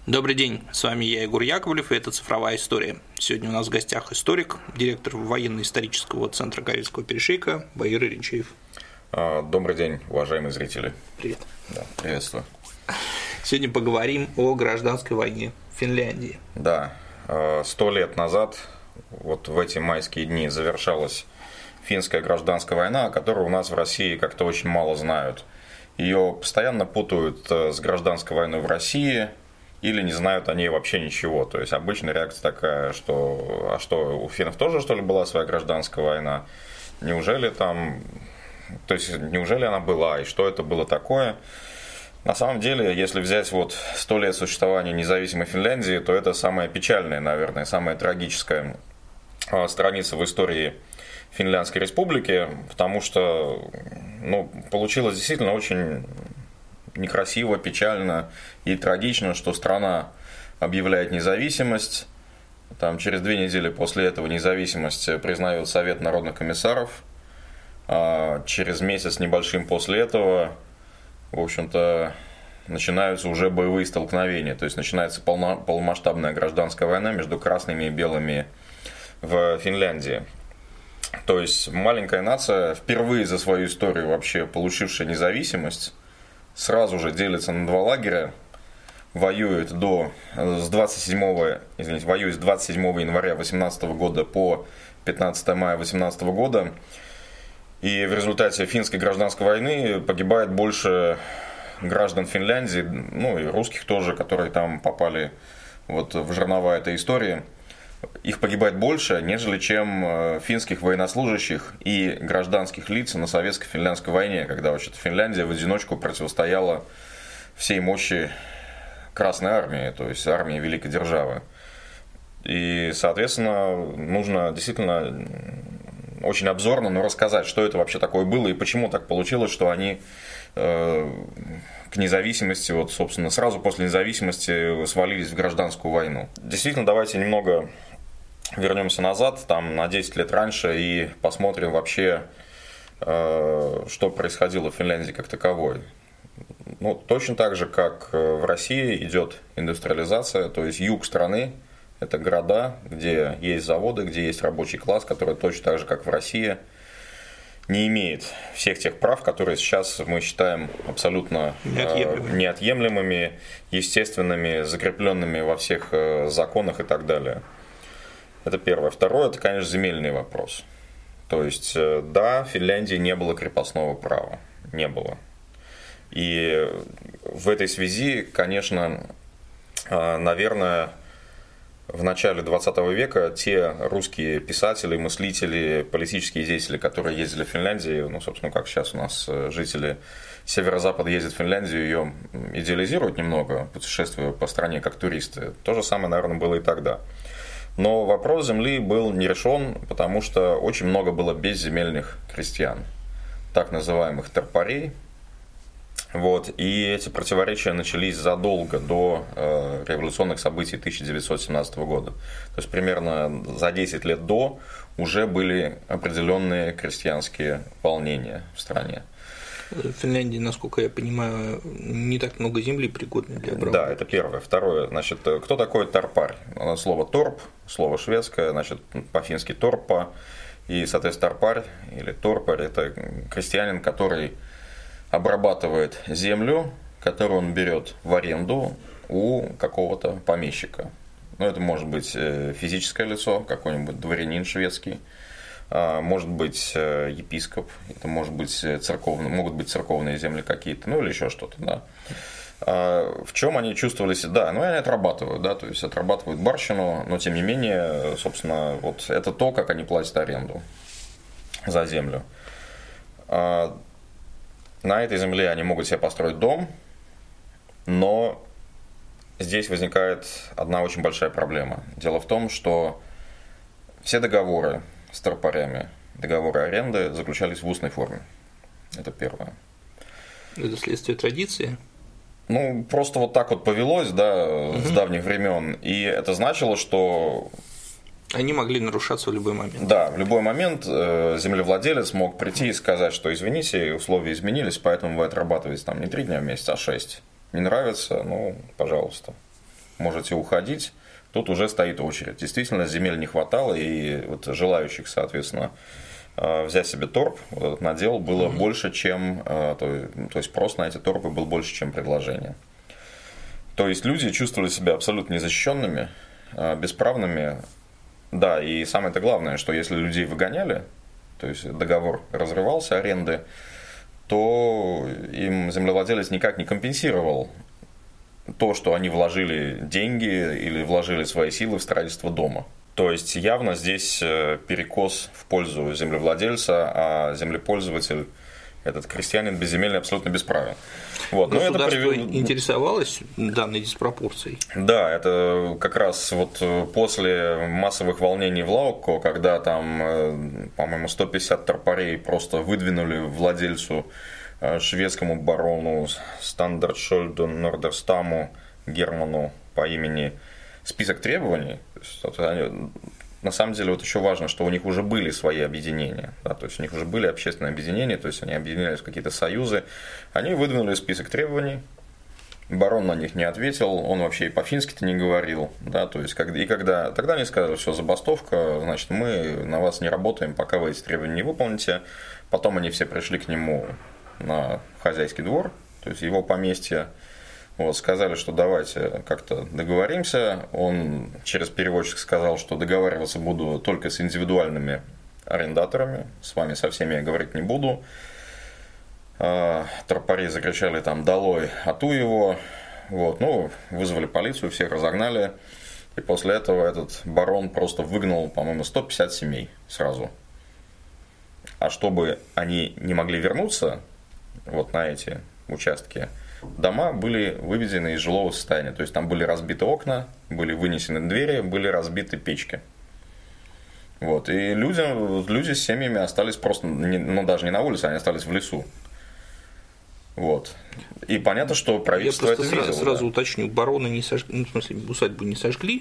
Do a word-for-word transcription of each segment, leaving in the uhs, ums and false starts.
Добрый день, с вами я, Егор Яковлев, и это «Цифровая история». Сегодня у нас в гостях историк, директор военно-исторического центра Карельского перешейка Баир Еринчеев. Добрый день, уважаемые зрители. Привет. Да, приветствую. Сегодня поговорим о гражданской войне в Финляндии. Да, сто лет назад, вот в эти майские дни, завершалась финская гражданская война, о которой у нас в России как-то очень мало знают. Ее постоянно путают с гражданской войной в России, или не знают о ней вообще ничего. То есть обычная реакция такая, что а что, у финнов тоже, что ли, была своя гражданская война? Неужели там, то есть неужели она была, и что это было такое? На самом деле, если взять вот сто лет существования независимой Финляндии, то это самая печальная, наверное, самая трагическая страница в истории Финляндской республики, потому что ну, получилось действительно очень некрасиво, печально и трагично, что страна объявляет независимость. Там, через две недели после этого независимость признает Совет народных комиссаров. А через месяц небольшим после этого, в общем-то, начинаются уже боевые столкновения. То есть начинается полно, полномасштабная гражданская война между красными и белыми в Финляндии. То есть маленькая нация, впервые за свою историю вообще получившая независимость, сразу же делится на два лагеря, воюет до, с двадцать седьмого, извините, воюет с двадцать седьмого января две тысячи восемнадцатого года по пятнадцатого мая две тысячи восемнадцатого года. И в результате финской гражданской войны погибает больше граждан Финляндии, ну и русских тоже, которые там попали вот в жернова этой истории. Их погибает больше, нежели чем финских военнослужащих и гражданских лиц на советско-финляндской войне, когда вообще-то Финляндия в одиночку противостояла всей мощи Красной армии, то есть армии великой державы. И, соответственно, нужно действительно очень обзорно, но рассказать, что это вообще такое было и почему так получилось, что они э, к независимости, вот, собственно, сразу после независимости свалились в гражданскую войну. Действительно, давайте немного вернемся назад, там, на десять лет раньше, и посмотрим вообще, э, что происходило в Финляндии как таковой. Ну, точно так же, как в России идет индустриализация, то есть юг страны, это города, где есть заводы, где есть рабочий класс, который точно так же, как в России, не имеет всех тех прав, которые сейчас мы считаем абсолютно неотъемлемыми, неотъемлемыми естественными, закрепленными во всех законах и так далее. Это первое. Второе, это, конечно, земельный вопрос. То есть, да, в Финляндии не было крепостного права. Не было. И в этой связи, конечно, наверное, в начале двадцатого века те русские писатели, мыслители, политические деятели, которые ездили в Финляндию, ну, собственно, как сейчас у нас жители северо-запада ездят в Финляндию, ее идеализируют немного, путешествуя по стране как туристы. То же самое, наверное, было и тогда. Но вопрос земли был не решен, потому что очень много было безземельных крестьян, так называемых торпарей. Вот, и эти противоречия начались задолго до э, революционных событий тысяча девятьсот семнадцатого года. То есть примерно за десять лет до уже были определенные крестьянские волнения в стране. В Финляндии, насколько я понимаю, не так много земли пригодной для обработки. Да, это первое. Второе, значит, кто такой торпарь? Слово торп, слово шведское, значит, по-фински торпа. И, соответственно, торпарь или торпарь – это крестьянин, который обрабатывает землю, которую он берет в аренду у какого-то помещика. Ну, это может быть физическое лицо, какой-нибудь дворянин шведский. Может быть епископ, это может быть церковные, могут быть церковные земли какие-то, ну или еще что-то, да. В чем они чувствовали себя? Да, ну они отрабатывают, да, то есть отрабатывают барщину, но тем не менее, собственно, вот это то, как они платят аренду за землю. На этой земле они могут себе построить дом, но здесь возникает одна очень большая проблема. Дело в том, что все договоры с торпарями, договоры аренды заключались в устной форме. Это первое. Это следствие традиции? Ну, просто вот так вот повелось, да, угу. с давних времен. И это значило, что они могли нарушаться в любой момент. Да, в любой момент землевладелец мог прийти и сказать, что извините, условия изменились, поэтому вы отрабатываете там не три дня в месяц, а шесть. Не нравится, ну, пожалуйста. можете уходить. Тут уже стоит очередь. Действительно, земель не хватало, и вот желающих, соответственно, взять себе торп, вот этот надел, было mm-hmm. больше, чем, то, то есть спрос на эти торпы был больше, чем предложение. То есть люди чувствовали себя абсолютно незащищенными, бесправными. Да, и самое-то главное, что если людей выгоняли, то есть договор разрывался, аренды, то им землевладелец никак не компенсировал то, что они вложили деньги или вложили свои силы в строительство дома. То есть явно здесь перекос в пользу землевладельца, а землепользователь, этот крестьянин безземельный, абсолютно бесправен. Вот. Государство это привел... интересовалось данной диспропорцией? Да, это как раз вот после массовых волнений в Лаукко, когда там, по-моему, сто пятьдесят торпарей просто выдвинули владельцу, шведскому барону Стандарт-Шольду Нордерстаму Герману по имени список требований. То есть, вот они, на самом деле вот еще важно, что у них уже были свои объединения, да, то есть у них уже были общественные объединения, то есть они объединялись в какие-то союзы, они выдвинули список требований, барон на них не ответил, он вообще и по-фински-то не говорил, да, то есть и когда тогда они сказали, все, забастовка, значит, мы на вас не работаем, пока вы эти требования не выполните. Потом они все пришли к нему на хозяйский двор, то есть его поместье. Вот, сказали, что давайте как-то договоримся. Он через переводчик сказал, что договариваться буду только с индивидуальными арендаторами, с вами со всеми я говорить не буду. Торпари закричали там «долой, ату его». Вот, ну, вызвали полицию, всех разогнали. И после этого этот барон просто выгнал, по-моему, сто пятьдесят семей сразу. А чтобы они не могли вернуться вот на эти участки, дома были выведены из жилого состояния. То есть там были разбиты окна, были вынесены двери, были разбиты печки. Вот. И люди, люди с семьями остались просто, ну даже не на улице, они остались в лесу. Вот. И понятно, что правительство это видело. Я сразу, сразу да. уточню, бароны не сожгли, ну, в смысле, усадьбу не сожгли?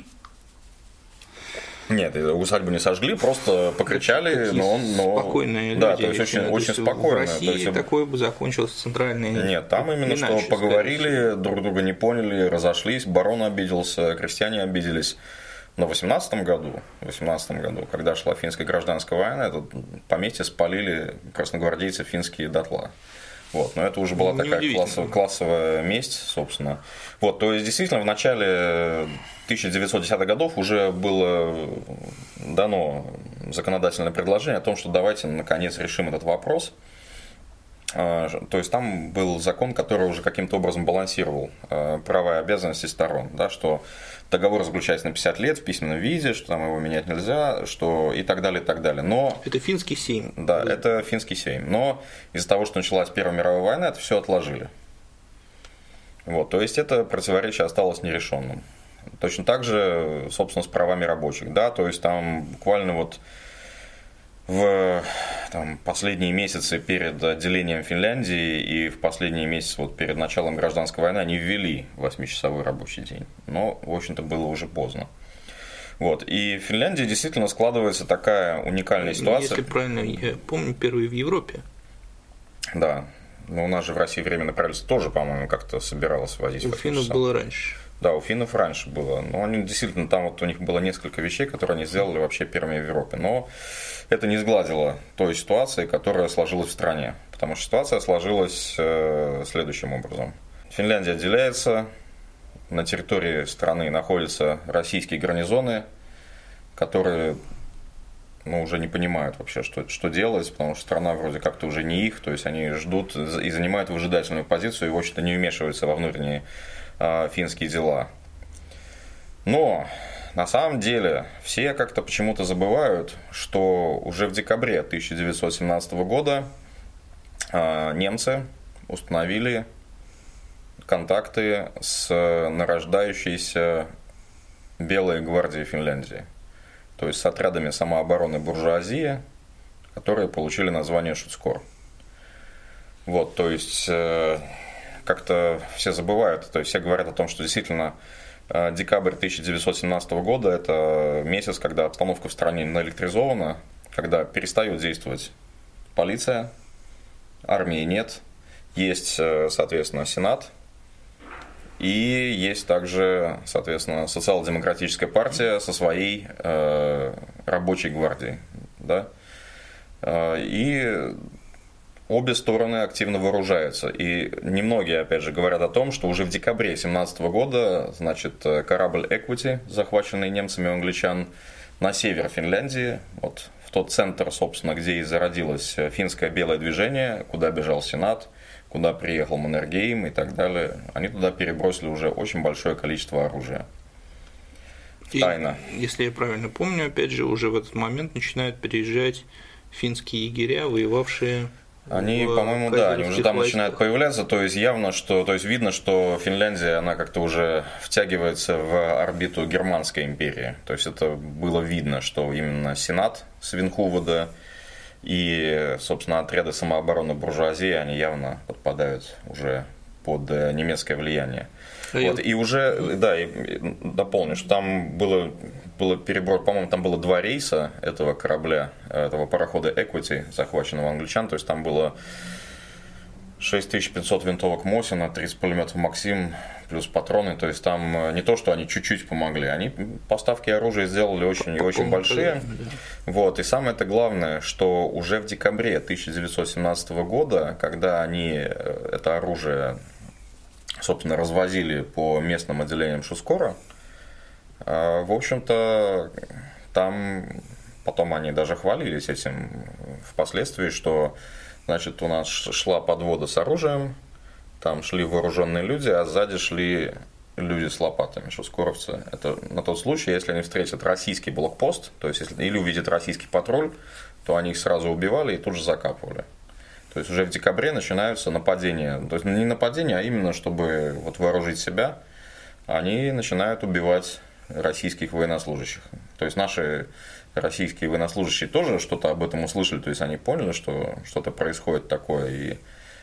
Нет, усадьбу не сожгли, просто покричали, но он... Но... Спокойные люди. Да, то есть очень, очень спокойно. В России то есть... такое бы закончилось центральное... Нет, там именно что поговорили, друг друга не поняли, разошлись, барон обиделся, крестьяне обиделись. Но в восемнадцатом году, в восемнадцатом году, когда шла финская гражданская война, это поместье спалили красногвардейцы финские дотла. Вот, но это уже была такая классовая, классовая месть, собственно. Вот, то есть, действительно, в начале тысяча девятьсот десятых годов уже было дано законодательное предложение о том, что давайте, наконец, решим этот вопрос. То есть, там был закон, который уже каким-то образом балансировал права и обязанности сторон, да, что договор заключается на пятьдесят лет в письменном виде, что там его менять нельзя, что и так далее, и так далее. Но... Это финский сейм. Да, да, это финский сейм. Но из-за того, что началась Первая мировая война, это все отложили. Вот, то есть, это противоречие осталось нерешенным. Точно так же, собственно, с правами рабочих. Да, то есть, там буквально вот в там, последние месяцы перед отделением Финляндии и в последние месяцы вот перед началом гражданской войны они ввели восьмичасовой рабочий день. Но, в общем-то, было уже поздно. Вот. И в Финляндии действительно складывается такая уникальная ситуация. Если правильно я помню, первые в Европе. Да. Но у нас же в России Временное правительство тоже, по-моему, как-то собиралось вводить. У финнов было раньше. Да, у финнов раньше было. Но они действительно, там вот у них было несколько вещей, которые они сделали вообще первыми в Европе. Но это не сгладило той ситуации, которая сложилась в стране. Потому что ситуация сложилась э, следующим образом. Финляндия отделяется, на территории страны находятся российские гарнизоны, которые ну, уже не понимают вообще, что, что делать, потому что страна вроде как-то уже не их, то есть они ждут и занимают выжидательную позицию и, в общем-то, не вмешиваются во внутренние финские дела. Но на самом деле все как-то почему-то забывают, что уже в декабре тысяча девятьсот семнадцатого года немцы установили контакты с нарождающейся Белой гвардией Финляндии, то есть с отрядами самообороны буржуазии, которые получили название Шуцкор. Вот, то есть как-то все забывают, то есть все говорят о том, что действительно декабрь тысяча девятьсот семнадцатого года – это месяц, когда обстановка в стране наэлектризована, когда перестает действовать полиция, армии нет, есть, соответственно, Сенат, И есть также, соответственно, социал-демократическая партия со своей э, рабочей гвардией. Да? И обе стороны активно вооружаются. И немногие, опять же, говорят о том, что уже в декабре две тысячи семнадцатого года, значит, корабль Equity, захваченный немцами у англичан, на север Финляндии, вот в тот центр, собственно, где и зародилось финское белое движение, куда бежал Сенат, куда приехал Маннергейм и так далее, они туда перебросили уже очень большое количество оружия. Тайно. И, если я правильно помню, опять же, уже в этот момент начинают переезжать финские егеря, воевавшие. Они, по-моему, да, они уже там войсках. Начинают появляться, то есть явно, что, то есть видно, что Финляндия, она как-то уже втягивается в орбиту Германской империи. То есть это было видно, что именно Сенат Свинхувода и, собственно, отряды самообороны буржуазии, они явно подпадают уже под немецкое влияние. А вот, и уже, да, и дополню, что там было, было переброс, по-моему, там было два рейса этого корабля, этого парохода Equity, захваченного англичан, то есть там было шесть тысяч пятьсот винтовок Мосина, тридцать пулеметов Максим, плюс патроны, то есть там не то, что они чуть-чуть помогли, они поставки оружия сделали очень и очень большие. Вот, и самое это главное, что уже в декабре тысяча девятьсот семнадцатого года, когда они это оружие, собственно, развозили по местным отделениям Шускора, в общем-то, там потом они даже хвалились этим впоследствии, что, значит, у нас шла подвода с оружием, там шли вооруженные люди, а сзади шли люди с лопатами, шускоровцы. Это на тот случай, если они встретят российский блокпост, то есть если, или увидят российский патруль, то они их сразу убивали и тут же закапывали. То есть уже в декабре начинаются нападения, то есть не нападения, а именно чтобы вот вооружить себя, они начинают убивать российских военнослужащих. То есть наши российские военнослужащие тоже что-то об этом услышали, то есть они поняли, что что-то происходит такое, и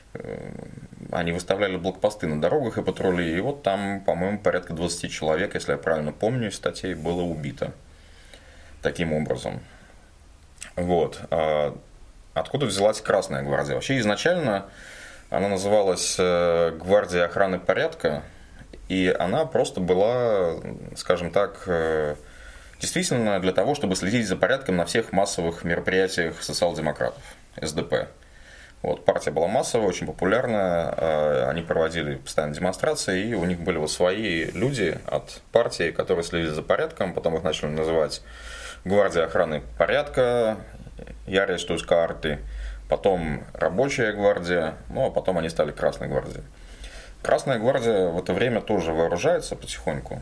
они выставляли блокпосты на дорогах и патрули, и вот там, по-моему, порядка двадцать человек, если я правильно помню из статей, было убито таким образом. Вот. Откуда взялась Красная гвардия? Вообще изначально она называлась Гвардия охраны порядка, и она просто была, скажем так, действительно для того, чтобы следить за порядком на всех массовых мероприятиях социал-демократов, эс дэ пэ. Вот, партия была массовая, очень популярная, они проводили постоянно демонстрации, и у них были вот свои люди от партии, которые следили за порядком, потом их начали называть Гвардия охраны порядка, Järjestyskaarti, потом Рабочая гвардия, ну а потом они стали Красной гвардией. Красная гвардия в это время тоже вооружается потихоньку,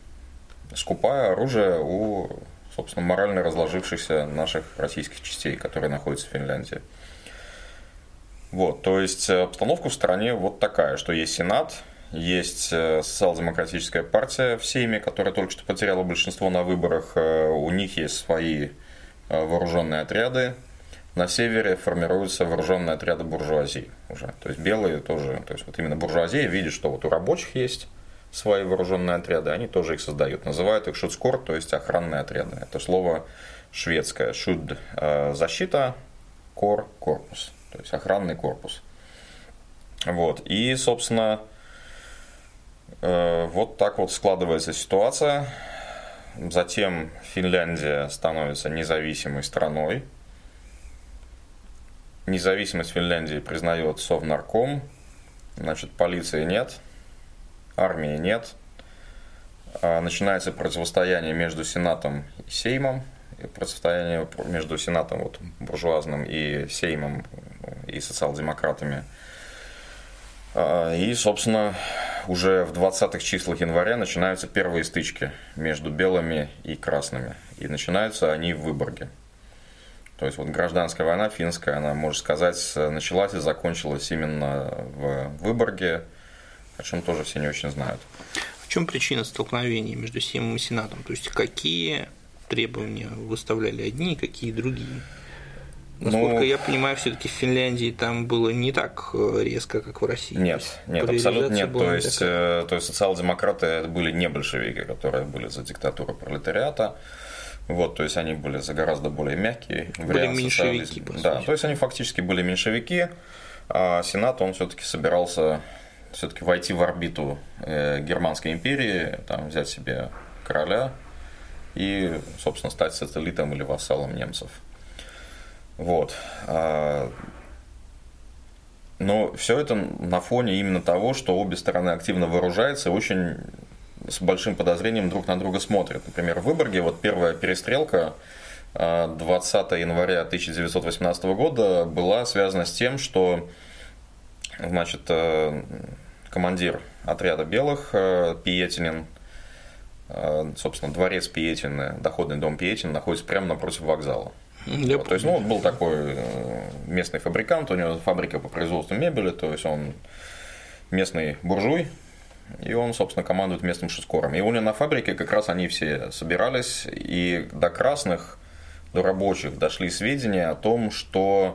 скупая оружие у, собственно, морально разложившихся наших российских частей, которые находятся в Финляндии. Вот, то есть обстановка в стране вот такая, что есть Сенат, есть социал-демократическая партия в Сейме, которая только что потеряла большинство на выборах, у них есть свои вооруженные отряды, на севере формируются вооруженные отряды буржуазии уже, то есть белые тоже, то есть вот именно буржуазия видит, что вот у рабочих есть свои вооруженные отряды, они тоже их создают, называют их шудскор, то есть охранные отряды, это слово шведское, шуд защита, кор корпус, то есть охранный корпус. Вот, и, собственно, вот так вот складывается ситуация. Затем Финляндия становится независимой страной. Независимость Финляндии признает Совнарком. Значит, полиции нет, армии нет. Начинается противостояние между Сенатом и Сеймом. Противостояние между Сенатом вот, буржуазным и Сеймом и социал-демократами. И, собственно, уже в двадцатых числах января начинаются первые стычки между белыми и красными. И начинаются они в Выборге. То есть вот гражданская война финская, она, можно сказать, началась и закончилась именно в Выборге, о чем тоже все не очень знают. В чем причина столкновений между Сеймом и Сенатом? То есть какие требования выставляли одни, какие другие? Насколько ну, я понимаю, все-таки в Финляндии там было не так резко, как в России. Нет, нет, абсолютно нет. То есть, то есть социал-демократы были не большевики, которые были за диктатуру пролетариата. Вот, то есть они были за гораздо более мягкие. Были меньшевики, по да, то есть они фактически были меньшевики, а Сенат, он все-таки собирался все-таки войти в орбиту Германской империи, там, взять себе короля и, собственно, стать сателлитом или вассалом немцев. Вот. Но все это на фоне именно того, что обе стороны активно вооружаются и очень с большим подозрением друг на друга смотрят. Например, в Выборге вот первая перестрелка двадцатого января тысяча девятьсот восемнадцатого года была связана с тем, что, значит, командир отряда белых Пиетинин, собственно, дворец Пиетина, доходный дом Пиетина находится прямо напротив вокзала. Вот, то есть, ну, он был такой местный фабрикант, у него фабрика по производству мебели, то есть он местный буржуй, и он, собственно, командует местным шускором. И у него на фабрике как раз они все собирались, и до красных, до рабочих дошли сведения о том, что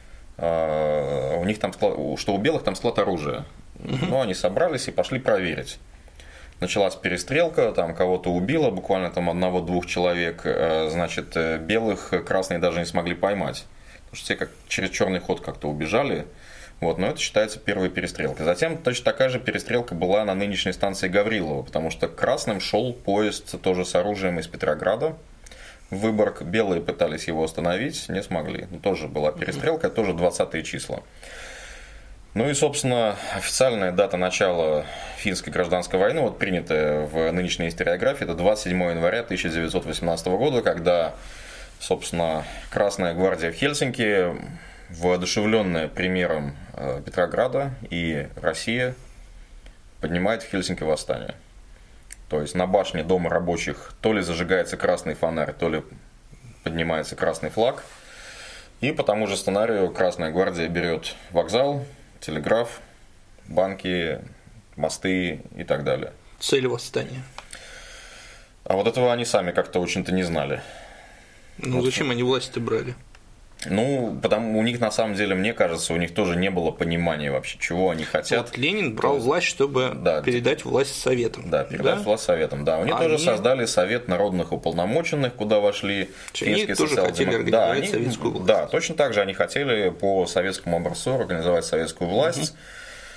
э, у них там склад, что у белых там склад оружия. Mm-hmm. Ну, они собрались и пошли проверить. Началась перестрелка, там кого-то убило, буквально там одного-двух человек, значит, белых красные даже не смогли поймать, потому что те как через черный ход как-то убежали, вот, но это считается первой перестрелкой. Затем точно такая же перестрелка была на нынешней станции Гаврилова, потому что к красным шел поезд тоже с оружием из Петрограда в Выборг, белые пытались его остановить, не смогли, но тоже была перестрелка, тоже двадцатые числа. Ну и, собственно, официальная дата начала финской гражданской войны, вот принятая в нынешней историографии, это двадцать седьмого января тысяча девятьсот восемнадцатого года, когда, собственно, Красная гвардия в Хельсинки, воодушевленная примером Петрограда и Россия, поднимает в Хельсинки восстание. То есть на башне Дома рабочих то ли зажигается красный фонарь, то ли поднимается красный флаг. И по тому же сценарию Красная гвардия берет вокзал, телеграф, банки, мосты и так далее. Цель восстания. А вот этого они сами как-то очень-то не знали. Ну вот. Зачем они власть-то брали? Ну, потому у них на самом деле, мне кажется, у них тоже не было понимания вообще, чего они хотят. Вот Ленин брал есть, власть, чтобы да, передать власть советам. Да, передать да? власть советам. Да, они, они тоже создали Совет народных уполномоченных, куда вошли финские социал-демократы. Да, они, советскую власть. Да, точно так же они хотели по советскому образцу организовать советскую власть, угу.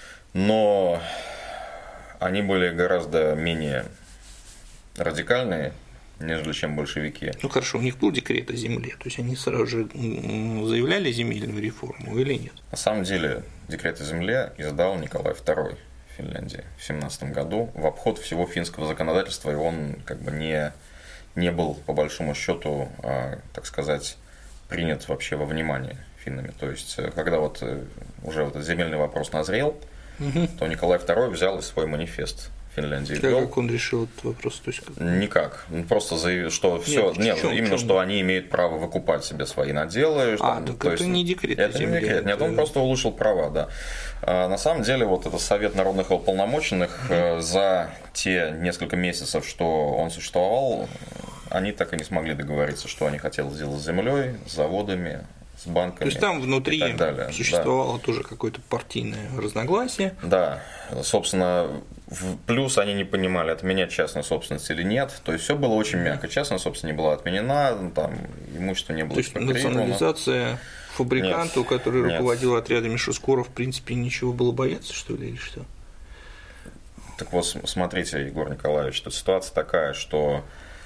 но они были гораздо менее радикальные, нежели чем большевики. Ну хорошо, у них был декрет о земле, то есть они сразу же заявляли земельную реформу или нет? На самом деле декрет о земле издал Николай второй в Финляндии в семнадцатом году в обход всего финского законодательства, и он как бы не, не был по большому счету, так сказать, принят вообще во внимание финнами. То есть когда вот уже вот этот земельный вопрос назрел, угу. то Николай второй взял и свой манифест Финляндии. Как он решил этот вопрос? То есть как? Никак. Он просто заявил, что все, нет, нет чем, именно чем? что они имеют право выкупать себе свои наделы. А, там, так то это есть, не декрет. Это не декрет. Нет, он просто улучшил права, да. А, на самом деле, вот этот Совет народных уполномоченных mm-hmm. за те несколько месяцев, что он существовал, они так и не смогли договориться, что они хотели сделать с землей, с заводами, с банками. То есть там внутри существовало да. тоже какое-то партийное разногласие. Да, собственно, плюс они не понимали, отменять частную собственность или нет. То есть все было очень мягко. Частная собственность не была отменена, там имущество не было. То есть национализация фабриканту, нет, который нет. руководил отрядами шускоров, в принципе, ничего было бояться, что ли, или что? Так вот, смотрите, Егор Николаевич, тут ситуация такая, что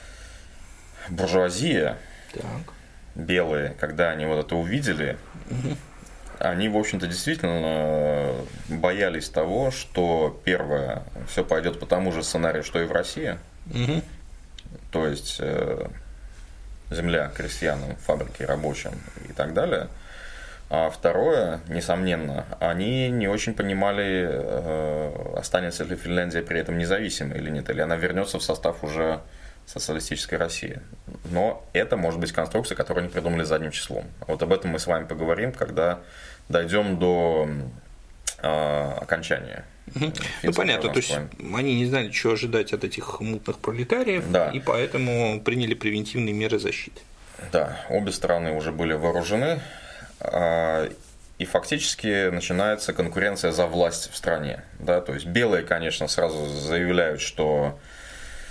буржуазия. Так. Белые, когда они вот это увидели, угу. они, в общем-то, действительно боялись того, что, первое, все пойдет по тому же сценарию, что и в России. Угу. То есть э, земля крестьянам, фабрики рабочим и так далее. А второе, несомненно, они не очень понимали, э, останется ли Финляндия при этом независимой или нет, или она вернется в состав уже социалистической России. Но это может быть конструкция, которую они придумали задним числом. Вот об этом мы с вами поговорим, когда дойдем до э, окончания. Угу. Ну понятно, то есть они не знали, чего ожидать от этих мутных пролетариев, да. и поэтому приняли превентивные меры защиты. Да, обе стороны уже были вооружены, э, и фактически начинается конкуренция за власть в стране. Да? То есть белые, конечно, сразу заявляют, что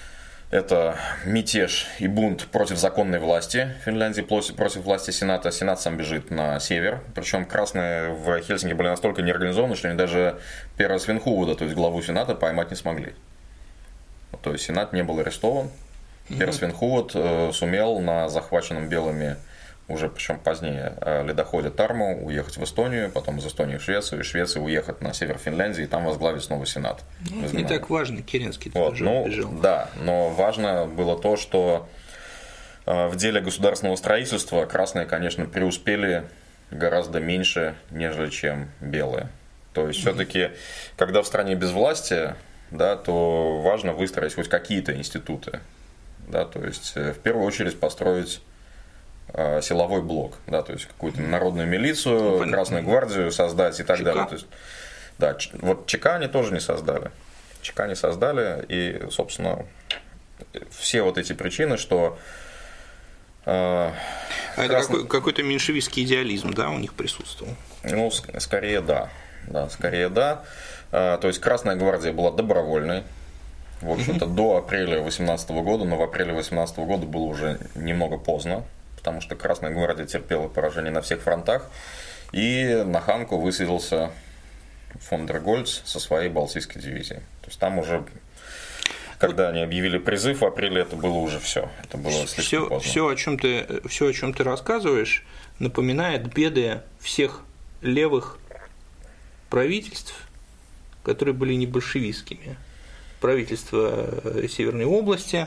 Это мятеж и бунт против законной власти Финляндии, против власти Сената. Сенат сам бежит на север. Причем красные в Хельсинки были настолько неорганизованы, что они даже Пера Свинхувуда, то есть главу Сената, поймать не смогли. То есть Сенат не был арестован. Пер Свинхувуд сумел на захваченном белыми, уже причем позднее, ледоходе Тарму уехать в Эстонию, потом из Эстонии в Швецию, из Швеции уехать на север Финляндии и там возглавить снова Сенат. Ну, не так важно, Керенский вот, тоже ну, бежал. Да, но важно было то, что в деле государственного строительства красные, конечно, преуспели гораздо меньше, нежели чем белые. То есть, mm-hmm. все-таки, когда в стране безвластие, да, то важно выстроить хоть какие-то институты. Да, то есть, в первую очередь построить силовой блок, да, то есть какую-то народную милицию, ну, Красную гвардию создать и так ЧК. Далее. То есть, да, вот ЧК они тоже не создали. ЧК не создали, и, собственно, все вот эти причины, что... Э, а красный... это какой- какой-то меньшевистский идеализм, да, у них присутствовал? Ну, скорее да. Да, скорее да. Э, то есть Красная гвардия была добровольной. В общем-то, mm-hmm. до апреля две тысячи восемнадцатого года, но в апреле две тысячи восемнадцатого года было уже немного поздно, потому что Красная гвардия терпела поражение на всех фронтах, и на Ханку высадился фон дер Гольц со своей Балтийской дивизией. То есть там уже, когда они объявили призыв в апреле, это было уже все. Это было слишком все, поздно. Все, о чем ты, все, о чем ты рассказываешь, напоминает беды всех левых правительств, которые были не большевистскими. Правительство Северной области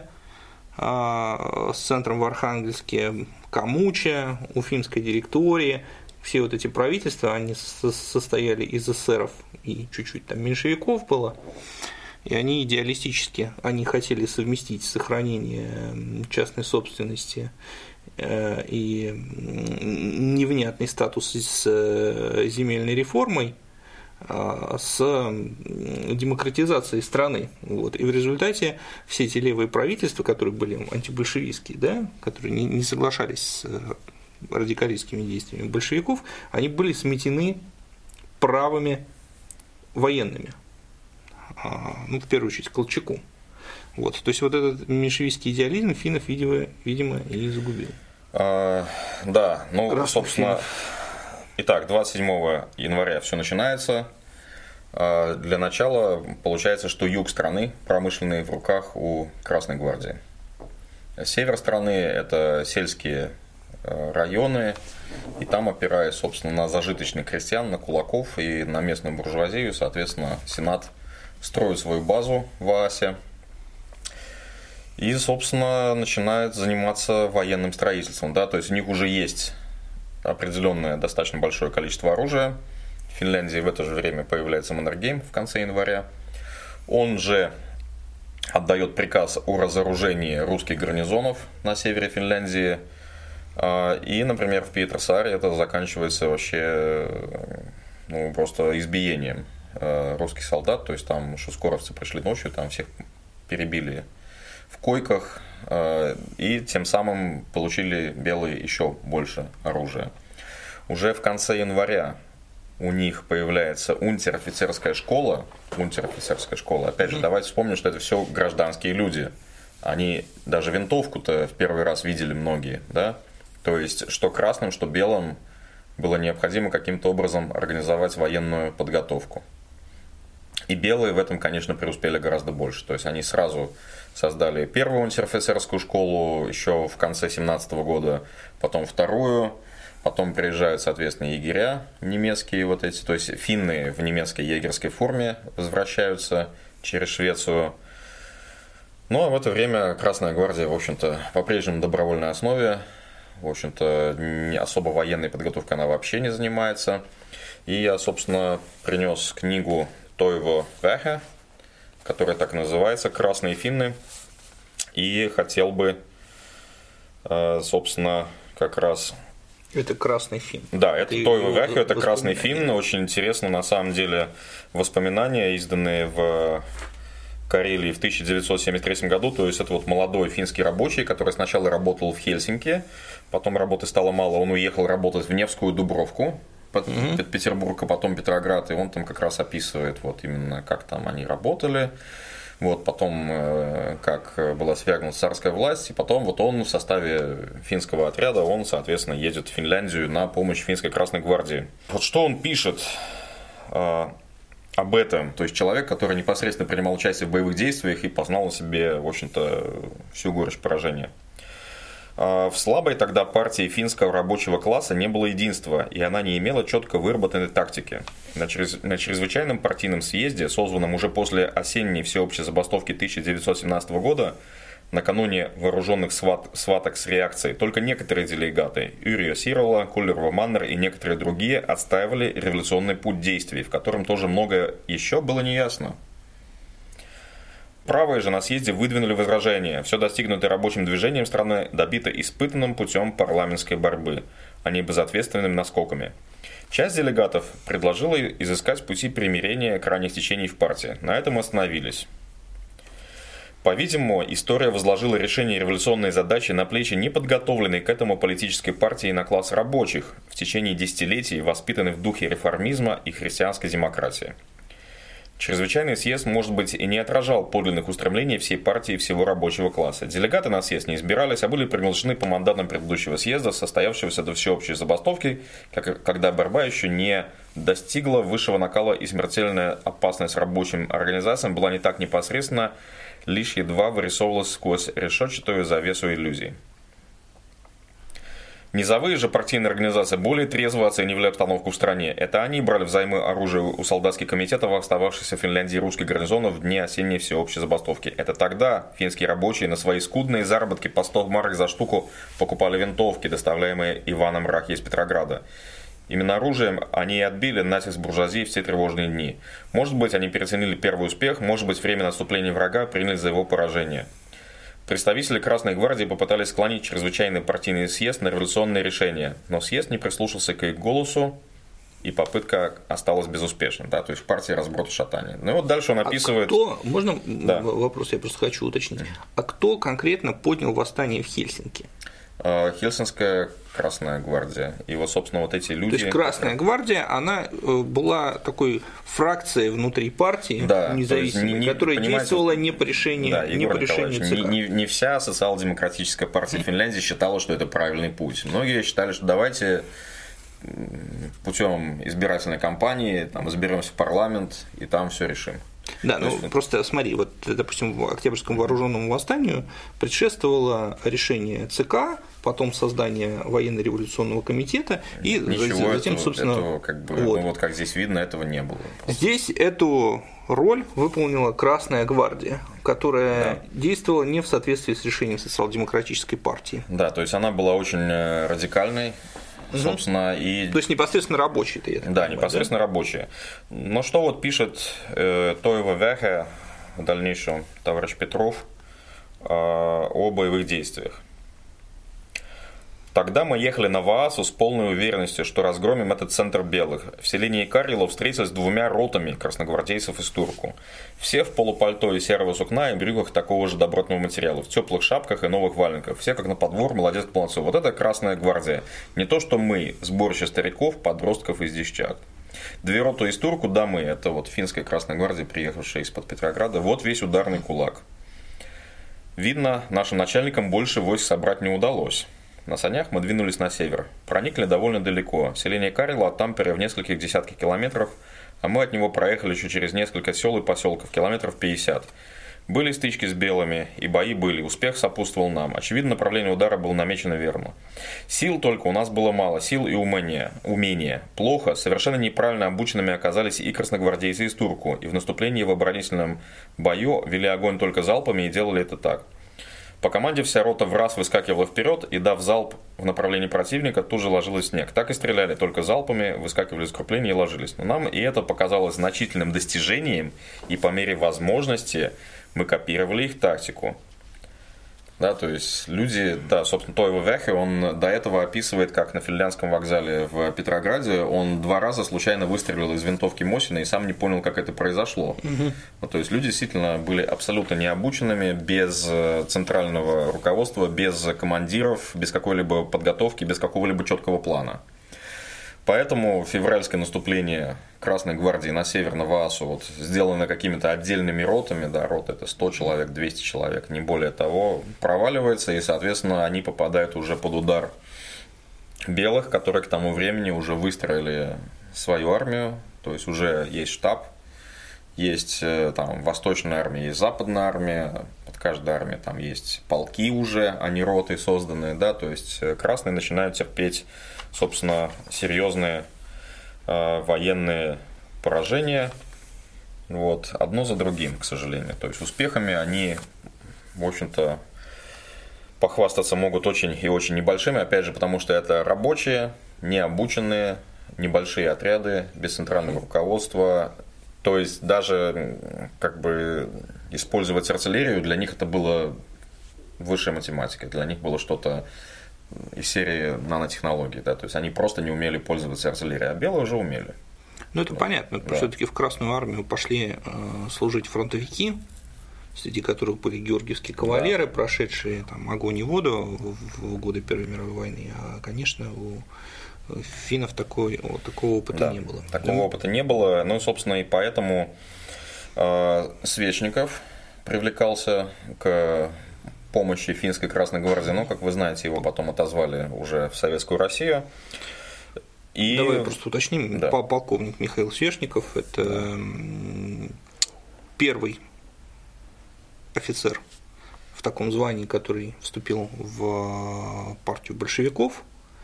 с центром в Архангельске, Камуча, Уфимской директории. Все вот эти правительства, они состояли из эсеров и чуть-чуть там меньшевиков было. И они идеалистически, они хотели совместить сохранение частной собственности и невнятный статус с земельной реформой с демократизацией страны. Вот. И в результате все эти левые правительства, которые были антибольшевистские, да, которые не, не соглашались с радикалистскими действиями большевиков, они были сметены правыми военными. Ну, в первую очередь, Колчаку. Вот. То есть вот этот меньшевистский идеализм финнов, видимо, видимо и загубил. А, да, ну, Красных собственно... Финнов. Итак, двадцать седьмого января все начинается. Для начала получается, что юг страны промышленный в руках у Красной гвардии. Север страны – это сельские районы, и там, опираясь, собственно, на зажиточных крестьян, на кулаков и на местную буржуазию, соответственно, Сенат строит свою базу в Аасе и, собственно, начинает заниматься военным строительством. Да? То есть у них уже есть определенное достаточно большое количество оружия. В Финляндии в это же время появляется Маннергейм в конце января. Он же отдает приказ о разоружении русских гарнизонов на севере Финляндии. И, например, в Пietarsaare это заканчивается вообще ну, просто избиением русских солдат. То есть там шускоровцы пришли ночью, там всех перебили в койках, и тем самым получили белые еще больше оружия. Уже в конце января у них появляется унтер-офицерская школа. Унтер-офицерская школа. Опять же, давайте вспомним, что это все гражданские люди. Они даже винтовку-то в первый раз видели многие. Да? То есть, что красным, что белым было необходимо каким-то образом организовать военную подготовку. И белые в этом, конечно, преуспели гораздо больше. То есть они сразу создали первую унтер-офицерскую школу еще в конце семнадцатого года, потом вторую, потом приезжают, соответственно, егеря немецкие вот эти, то есть финны в немецкой егерской форме возвращаются через Швецию. Ну а в это время Красная гвардия, в общем-то, по-прежнему на добровольной основе, в общем-то, не особо военной подготовкой она вообще не занимается. И я, собственно, принес книгу Toivo Vähä, которая так и называется «Красные финны», и хотел бы, собственно, как раз... Это красный финн. Да, это Toivo Vähä, это красный финн. Очень интересно, на самом деле, воспоминания, изданные в Карелии в тысяча девятьсот семьдесят третьем году. То есть это вот молодой финский рабочий, который сначала работал в Хельсинки, потом работы стало мало, он уехал работать в Невскую Дубровку, под mm-hmm. Петербург, а потом Петроград, и он там как раз описывает вот именно, как там они работали. Вот, потом, как была свергнута царская власть, и потом вот он в составе финского отряда, он, соответственно, едет в Финляндию на помощь финской Красной гвардии. Вот что он пишет э, об этом, то есть человек, который непосредственно принимал участие в боевых действиях и познал на себе, в общем-то, всю горечь поражения. В слабой тогда партии финского рабочего класса не было единства, и она не имела четко выработанной тактики. На, чрез... на чрезвычайном партийном съезде, созванном уже после осенней всеобщей забастовки тысяча девятьсот семнадцатого года, накануне вооруженных сват... сваток с реакцией, только некоторые делегаты – Yrjö Sirula, Kullervo Manner и некоторые другие – отстаивали революционный путь действий, в котором тоже многое еще было неясно. Правые же на съезде выдвинули возражения. Все достигнутое рабочим движением страны добито испытанным путем парламентской борьбы, а не безответственными наскоками. Часть делегатов предложила изыскать пути примирения крайних течений в партии. На этом остановились. По-видимому, история возложила решение революционной задачи на плечи неподготовленной к этому политической партии и на класс рабочих, в течение десятилетий воспитанных в духе реформизма и христианской демократии. Чрезвычайный съезд, может быть, и не отражал подлинных устремлений всей партии и всего рабочего класса. Делегаты на съезд не избирались, а были приглашены по мандатам предыдущего съезда, состоявшегося до всеобщей забастовки, когда борьба еще не достигла высшего накала и смертельная опасность рабочим организациям была не так непосредственно, лишь едва вырисовывалась сквозь решетчатую завесу иллюзий. Низовые же партийные организации более трезво оценивали обстановку в стране. Это они брали взаймы оружие у солдатских комитетов, остававшихся в Финляндии русских гарнизонов в дни осенней всеобщей забастовки. Это тогда финские рабочие на свои скудные заработки по сто марок за штуку покупали винтовки, доставляемые Иваном Рахи из Петрограда. Именно оружием они и отбили натиск буржуазии в те тревожные дни. Может быть, они переоценили первый успех, может быть, время наступления врага приняли за его поражение. Представители Красной гвардии попытались склонить чрезвычайный партийный съезд на революционное решение, но съезд не прислушался к их голосу, и попытка осталась безуспешной. Да, то есть в партии разброд и шатание. Ну и вот дальше он описывает... А кто, можно да. вопрос, я просто хочу уточнить, а кто конкретно поднял восстание в Хельсинки? Хельсинская Красная гвардия. И вот, собственно, вот эти люди... То есть Красная гвардия, она была такой фракцией внутри партии, да, независимой, не, которая действовала не по решению, да, не по решению ЦК. Не, не, не вся социал-демократическая партия Финляндии считала, что это правильный путь. Многие считали, что давайте путем избирательной кампании там, изберемся в парламент и там все решим. Да, ну есть... просто смотри, вот, допустим, Октябрьскому вооруженному восстанию предшествовало решение ЦК, потом создание военно-революционного комитета и Ничего затем, этого, собственно, этого, как бы, вот. Ну, вот как здесь видно, этого не было. Здесь эту роль выполнила Красная гвардия, которая да. действовала не в соответствии с решением социал-демократической партии. Да, то есть она была очень радикальной. Собственно, и... То есть непосредственно рабочие-то это. Да, непосредственно да? рабочие. Но что вот пишет э, Toivo Vähä, в дальнейшем товарищ Петров, э, о боевых действиях. Тогда мы ехали на Ваасу с полной уверенностью, что разгромим этот центр белых. В селении Карелов встретились с двумя ротами красногвардейцев из Турку. Все в полупальто и серого сукна и брюках такого же добротного материала, в теплых шапках и новых валенках. Все как на подвор, молодец к молодцу. Вот это Красная гвардия. Не то, что мы, сборище стариков, подростков и девчат. Две роты из Турку, да мы, это вот финская Красная гвардия, приехавшая из-под Петрограда. Вот весь ударный кулак. Видно, нашим начальникам больше войск собрать не удалось. На санях мы двинулись на север. Проникли довольно далеко. Селение Карела от Тампере в нескольких десятках километров, а мы от него проехали еще через несколько сел и поселков, километров пятьдесят. Были стычки с белыми, и бои были, успех сопутствовал нам. Очевидно, направление удара было намечено верно. Сил только у нас было мало, сил и умения. умения. Плохо, совершенно неправильно обученными оказались и красногвардейцы из Турку, и в наступлении в оборонительном бою вели огонь только залпами и делали это так. По команде вся рота в раз выскакивала вперед и, дав залп в направлении противника, тут же ложилась в снег. Так и стреляли, только залпами выскакивали из укрепления и ложились. Но нам и это показалось значительным достижением, и по мере возможности мы копировали их тактику. Да, то есть люди, да, собственно, Toivo Vähä, он до этого описывает, как на финляндском вокзале в Петрограде он два раза случайно выстрелил из винтовки Мосина и сам не понял, как это произошло. Угу. Ну, то есть люди действительно были абсолютно необученными, без центрального руководства, без командиров, без какой-либо подготовки, без какого-либо четкого плана. Поэтому февральское наступление Красной гвардии на Северную Ваасу вот, сделано какими-то отдельными ротами, да, роты это сто человек, двести человек, не более того, проваливается, и, соответственно, они попадают уже под удар белых, которые к тому времени уже выстроили свою армию, то есть уже есть штаб, есть там Восточная армия, есть Западная армия, под каждой армией там есть полки уже, а не роты созданные, да, то есть красные начинают терпеть, собственно, серьезные э, военные поражения, вот, одно за другим, к сожалению, то есть успехами они, в общем-то, похвастаться могут очень и очень небольшими, опять же, потому что это рабочие, необученные, небольшие отряды, без центрального руководства. То есть даже как бы использовать артиллерию для них это было высшая математика, для них было что-то из серии нанотехнологий, да, то есть они просто не умели пользоваться артиллерией, а белые уже умели. Ну это понятно, да. Все-таки в Красную армию пошли служить фронтовики, среди которых были георгиевские кавалеры, да, прошедшие там огонь и воду в годы Первой мировой войны, а, конечно, у финнов такой, вот, такого опыта да, не было. Такого да? опыта не было, ну, собственно, и поэтому э, Свечников привлекался к помощи финской Красной гвардии, но, как вы знаете, его потом отозвали уже в Советскую Россию. И... Давай просто уточним, да. Полковник Михаил Свечников – это да. первый офицер в таком звании, который вступил в партию большевиков,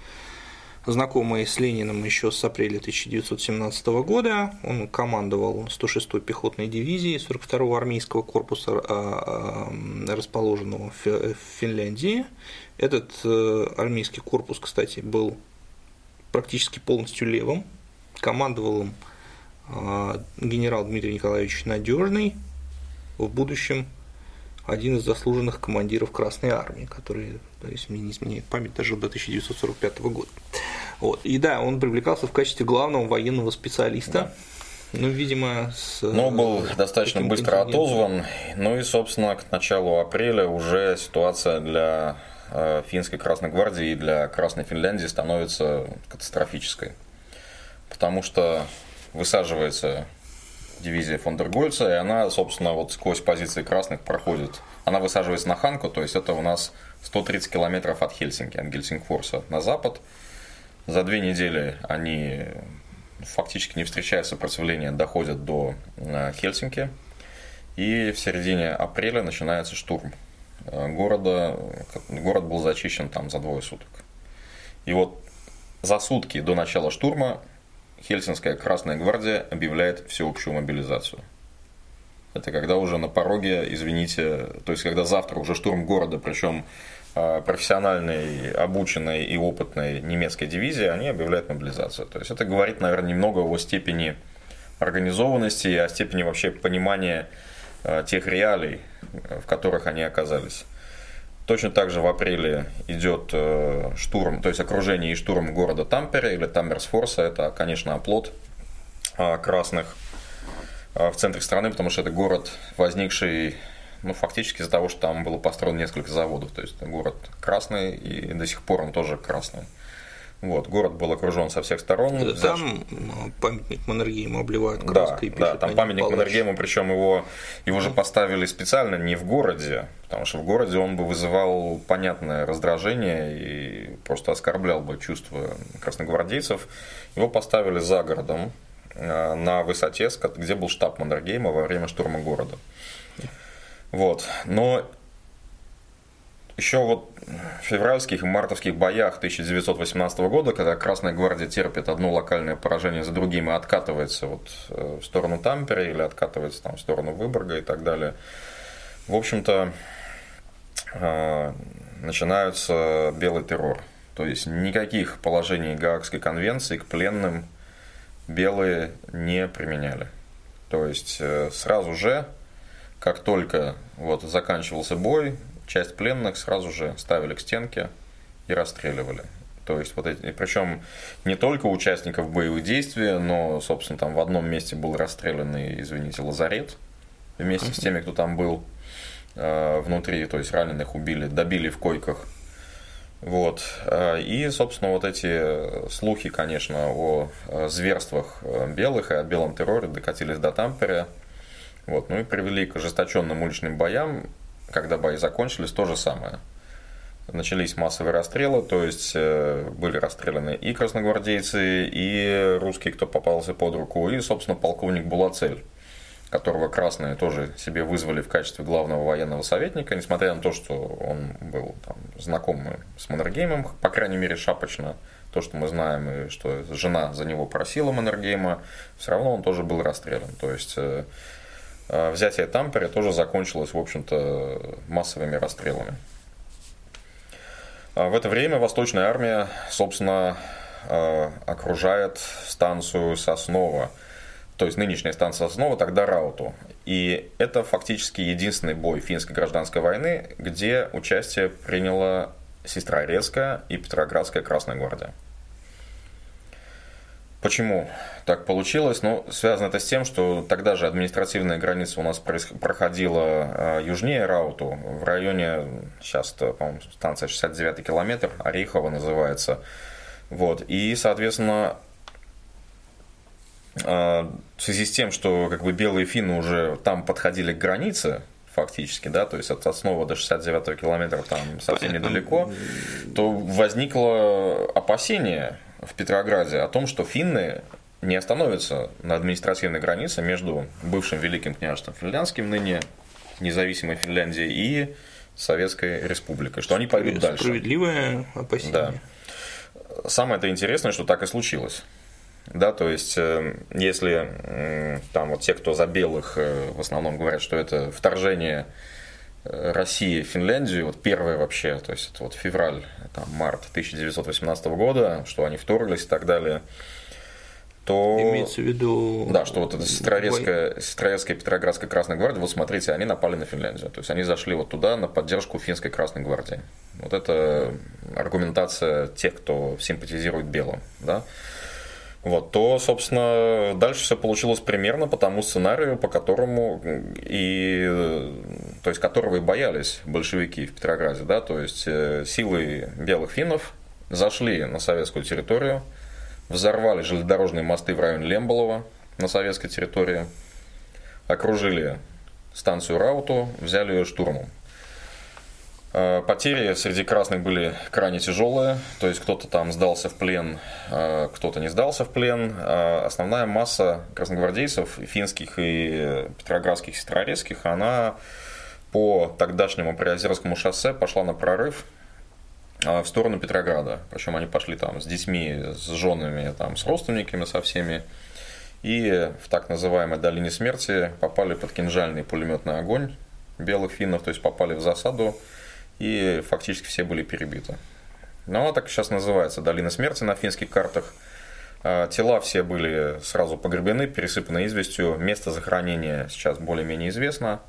знакомый с Лениным еще с апреля тысяча девятьсот семнадцатого года. Он командовал сто шестой пехотной дивизией сорок второго армейского корпуса, расположенного в Финляндии. Этот армейский корпус, кстати, был практически полностью левым. Командовал им генерал Дмитрий Николаевич Надежный, в будущем один из заслуженных командиров Красной армии, который, то есть, мне не изменяет память, дожил до тысяча девятьсот сорок пятого года. Вот. И да, он привлекался в качестве главного военного специалиста. Да. Ну, видимо, с... Но был достаточно быстро отозван. Ну и, собственно, к началу апреля уже ситуация для финской Красной гвардии и для Красной Финляндии становится катастрофической. Потому что высаживается дивизия фон дер Гольца, и она, собственно, вот сквозь позиции красных проходит. Она высаживается на Ханку, то есть это у нас сто тридцать километров от Хельсинки, от Гельсингфорса на запад. За две недели они фактически не встречая сопротивления, доходят до Хельсинки, и в середине апреля начинается штурм города. Город был зачищен там за двое суток. И вот за сутки до начала штурма Хельсинская Красная гвардия объявляет всеобщую мобилизацию. Это когда уже на пороге, извините, то есть когда завтра уже штурм города, причем профессиональной, обученной и опытной немецкой дивизии, они объявляют мобилизацию. То есть это говорит, наверное, немного о степени организованности и о степени вообще понимания тех реалий, в которых они оказались. Точно так же в апреле идет штурм, то есть окружение и штурм города Тампере или Таммерсфорса. Это, конечно, оплот красных в центре страны, потому что это город, возникший, ну, фактически из-за того, что там было построено несколько заводов. То есть это город красный, и до сих пор он тоже красный. Вот, город был окружен со всех сторон. Там памятник Маннергейму обливают краской. Да, да, там памятник Маннергейму, причем его, его же поставили специально не в городе, потому что в городе он бы вызывал понятное раздражение и просто оскорблял бы чувства красногвардейцев. Его поставили за городом, на высоте, где был штаб Маннергейма во время штурма города. Вот, но еще вот в февральских и мартовских боях тысяча девятьсот восемнадцатого года, когда Красная гвардия терпит одно локальное поражение за другим и откатывается вот в сторону Тампере или откатывается там в сторону Выборга и так далее, в общем-то начинается белый террор. То есть никаких положений Гаагской конвенции к пленным белые не применяли. То есть сразу же, как только вот заканчивался бой, часть пленных сразу же ставили к стенке и расстреливали. То есть вот эти, причем не только участников боевых действий, но, собственно, там в одном месте был расстрелянный, извините, лазарет вместе с теми, кто там был э, внутри, то есть раненых убили, добили в койках. Вот. И, собственно, вот эти слухи, конечно, о зверствах белых и о белом терроре докатились до Тампере. Вот. Ну и привели к ожесточенным уличным боям. Когда бои закончились, то же самое. Начались массовые расстрелы, то есть были расстреляны и красногвардейцы, и русские, кто попался под руку, и, собственно, полковник Булацель, которого красные тоже себе вызвали в качестве главного военного советника, несмотря на то, что он был там знаком с Маннергеймом, по крайней мере, шапочно, то, что мы знаем, и что жена за него просила Маннергейма, все равно он тоже был расстрелян. То есть взятие Тампере тоже закончилось, в общем-то, массовыми расстрелами. В это время Восточная армия, собственно, окружает станцию Соснова, то есть нынешняя станция Соснова, тогда Рауту. И это фактически единственный бой финской гражданской войны, где участие приняла Сестрорецкая и Петроградская Красная гвардия. Почему так получилось? Ну, связано это с тем, что тогда же административная граница у нас проходила южнее Рауту, в районе, сейчас, по-моему, станция шестьдесят девятый километр, Орехово называется. Вот. И, соответственно, в связи с тем, что как бы белые финны уже там подходили к границе, фактически, да, то есть от Соснова до шестьдесят девятого километра там совсем недалеко, то возникло опасение в Петрограде о том, что финны не остановятся на административной границе между бывшим Великим княжеством Финляндским, ныне независимой Финляндией, и Советской Республикой, что они пойдут дальше. Справедливое опасение. Да. Самое-то интересное, что так и случилось. Да, то есть, если там вот те, кто за белых, в основном говорят, что это вторжение России в Финляндию, вот первое вообще, то есть это вот февраль, там, март тысяча девятьсот восемнадцатого года, что они вторглись и так далее, то... Имеется в виду... Да, что вот эта Сестрорецкая, Сестрорецкая Петроградская Красная гвардия, вот смотрите, они напали на Финляндию, то есть они зашли вот туда на поддержку финской Красной гвардии. Вот это аргументация тех, кто симпатизирует белым, да. Вот, то, собственно, дальше все получилось примерно по тому сценарию, по которому и, то есть, которого и боялись большевики в Петрограде, да, то есть силы белых финнов зашли на советскую территорию, взорвали железнодорожные мосты в районе Лемболова на советской территории, окружили станцию Рауту, взяли ее штурмом. Потери среди красных были крайне тяжелые, то есть кто-то там сдался в плен, кто-то не сдался в плен. Основная масса красногвардейцев, финских и петроградских, сестрорецких, она по тогдашнему Приозерскому шоссе пошла на прорыв в сторону Петрограда. Причем они пошли там с детьми, с женами, там, с родственниками, со всеми. И в так называемой долине смерти попали под кинжальный пулеметный огонь белых финнов, то есть попали в засаду. И фактически все были перебиты. Но она так сейчас называется, долина смерти на финских картах. Тела все были сразу погребены, пересыпаны известью. Место захоронения сейчас более-менее известно.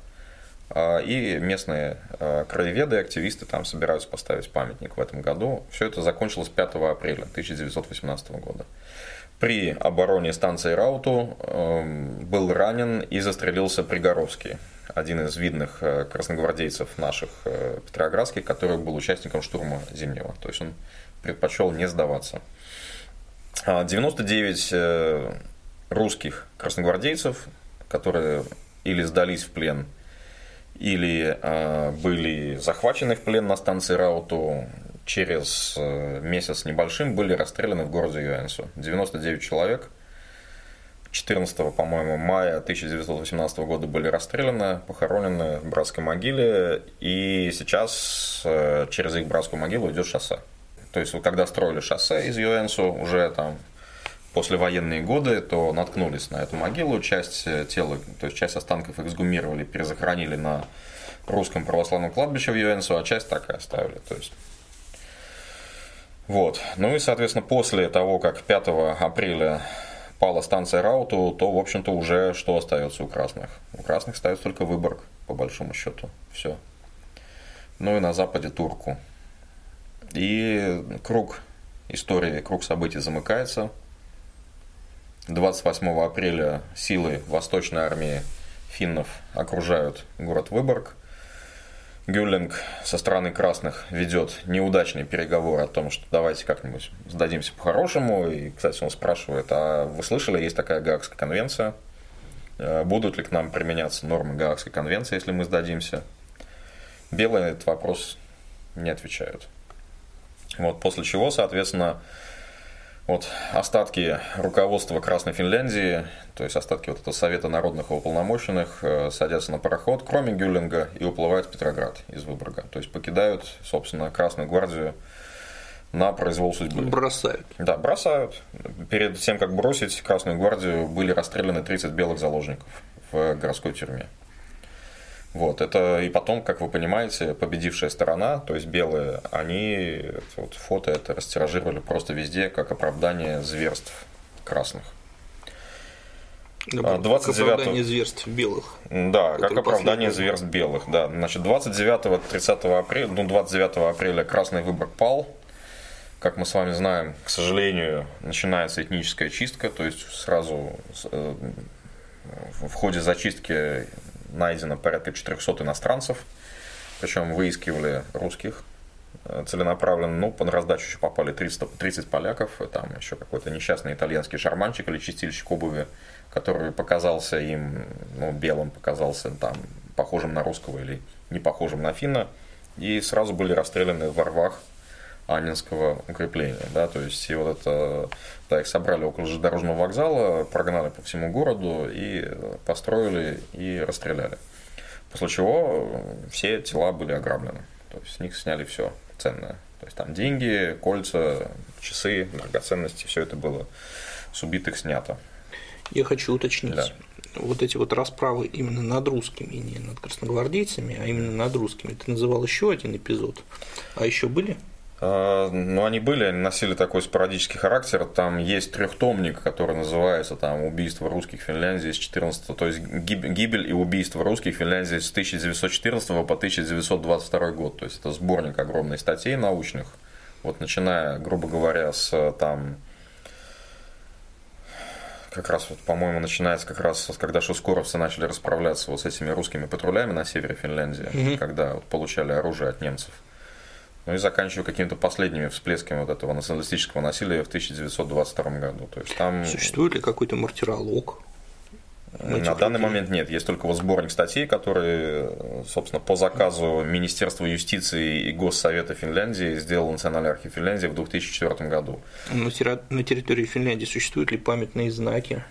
И местные краеведы, активисты там собираются поставить памятник в этом году. Все это закончилось пятого апреля тысяча девятьсот восемнадцатого года. При обороне станции Рауту был ранен и застрелился Пригоровский, один из видных красногвардейцев наших петроградских, который был участником штурма Зимнего. То есть он предпочел не сдаваться. девяносто девять русских красногвардейцев, которые или сдались в плен, или были захвачены в плен на станции Рауту, через месяц с небольшим были расстреляны в городе Йоэнсу. девяносто девять человек. четырнадцатого, по-моему, мая тысяча девятьсот восемнадцатого года были расстреляны, похоронены в братской могиле, и сейчас через их братскую могилу идет шоссе. То есть, когда строили шоссе из Йоэнсу, уже там послевоенные годы, то наткнулись на эту могилу, часть тела, то есть часть останков эксгумировали, перезахоронили на русском православном кладбище в Йоэнсу, а часть так и оставили. То есть, вот. Ну и, соответственно, после того, как пятого апреля пала станция Рауту, то, в общем-то, уже что остается у красных? У красных остается только Выборг, по большому счету. Все. Ну и на западе Турку. И круг истории, круг событий замыкается. двадцать восьмого апреля силы Восточной армии финнов окружают город Выборг. Гюллинг со стороны красных ведет неудачные переговоры о том, что давайте как-нибудь сдадимся по-хорошему. И, кстати, он спрашивает, а вы слышали, есть такая Гаагская конвенция? Будут ли к нам применяться нормы Гаагской конвенции, если мы сдадимся? Белые на этот вопрос не отвечают. Вот, после чего, соответственно, вот остатки руководства Красной Финляндии, то есть остатки вот этого Совета народных и уполномоченных, садятся на пароход, кроме Гюллинга, и уплывают в Петроград из Выборга. То есть покидают, собственно, Красную гвардию на произвол судьбы. Бросают. Да, бросают. Перед тем, как бросить Красную гвардию, были расстреляны тридцать белых заложников в городской тюрьме. Вот, это и потом, как вы понимаете, победившая сторона, то есть белые, они вот, фото это растиражировали просто везде, как оправдание зверств красных. двадцать девятого... Как оправдание зверств белых. Да, как оправдание зверств белых, да. Значит, двадцать девятого-тридцатого апреля, ну, двадцать девятого апреля Красный Выборг пал. Как мы с вами знаем, к сожалению, начинается этническая чистка, то есть сразу в ходе зачистки найдено порядка четырехсот иностранцев, причем выискивали русских целенаправленно, ну, по раздачу еще попали тридцать, тридцать поляков, там еще какой-то несчастный итальянский шарманщик или чистильщик обуви, который показался им, ну, белым, показался там похожим на русского или не похожим на финна, и сразу были расстреляны во рвах Аннинского укрепления, да, то есть и вот это, да, их собрали около железнодорожного вокзала, прогнали по всему городу и построили и расстреляли. После чего все тела были ограблены, то есть с них сняли все ценное, то есть там деньги, кольца, часы, драгоценности, все это было с убитых снято. Я хочу уточнить. Да. Вот эти вот расправы именно над русскими, не над красногвардейцами, а именно над русскими. Ты называл еще один эпизод. А еще были? Ну, они были, они носили такой спорадический характер. Там есть трехтомник, который называется там «Убийство русских в Финляндии» с четырнадцатого, то есть гибель и убийство русских в Финляндии с тысяча девятьсот четырнадцатого по тысяча девятьсот двадцать второй год. То есть это сборник огромных статей научных. Вот начиная, грубо говоря, с там как раз вот, по-моему, начинается как раз, когда шускуровцы начали расправляться вот с этими русскими патрулями на севере Финляндии, mm-hmm. когда вот, получали оружие от немцев. Ну и заканчивая какими-то последними всплесками вот этого националистического насилия в тысяча девятьсот двадцать втором году. То есть там... Существует ли какой-то мартиролог? На данный момент нет. Есть только вот сборник статей, которые, собственно, по заказу Министерства юстиции и Госсовета Финляндии сделал Национальный архив Финляндии в две тысячи четвёртом году. На территории Финляндии существуют ли памятные знаки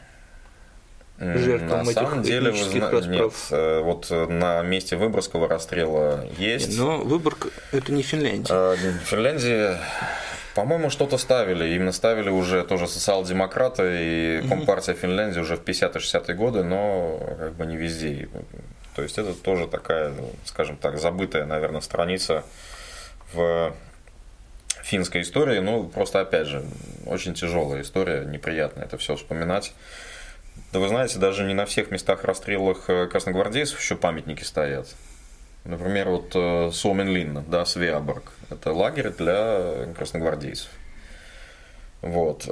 жертвам на этих самом деле, этнических вы, расправ? Нет, вот на месте Выборгского расстрела есть. Но Выборг – это не Финляндия. В Финляндии, по-моему, что-то ставили. Именно ставили уже тоже социал-демократы и Компартия Финляндии уже в пятидесятые-шестидесятые годы, но как бы не везде. То есть это тоже такая, скажем так, забытая, наверное, страница в финской истории. Ну, просто, опять же, очень тяжелая история, неприятно это все вспоминать. Да вы знаете, даже не на всех местах расстрелов красногвардейцев еще памятники стоят. Например, вот Суоменлинна, да, Свеаборг. Это лагерь для красногвардейцев. Вот.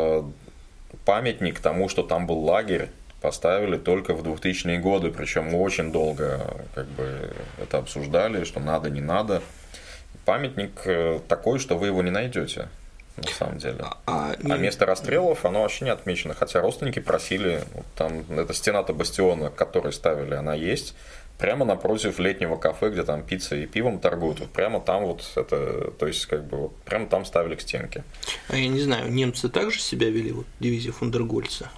Памятник тому, что там был лагерь, поставили только в двухтысячные годы. Причем мы очень долго как бы, это обсуждали, что надо, не надо. Памятник такой, что вы его не найдете. На самом деле. А, а место расстрелов, оно вообще не отмечено. Хотя родственники просили, вот там, эта стена-то бастиона, которую ставили, она есть. Прямо напротив летнего кафе, где там пиццей и пивом торгуют. Вот прямо там вот это, то есть, как бы, вот, прямо там ставили к стенке. А я не знаю, немцы также себя вели, вот дивизия фон дер Гольца?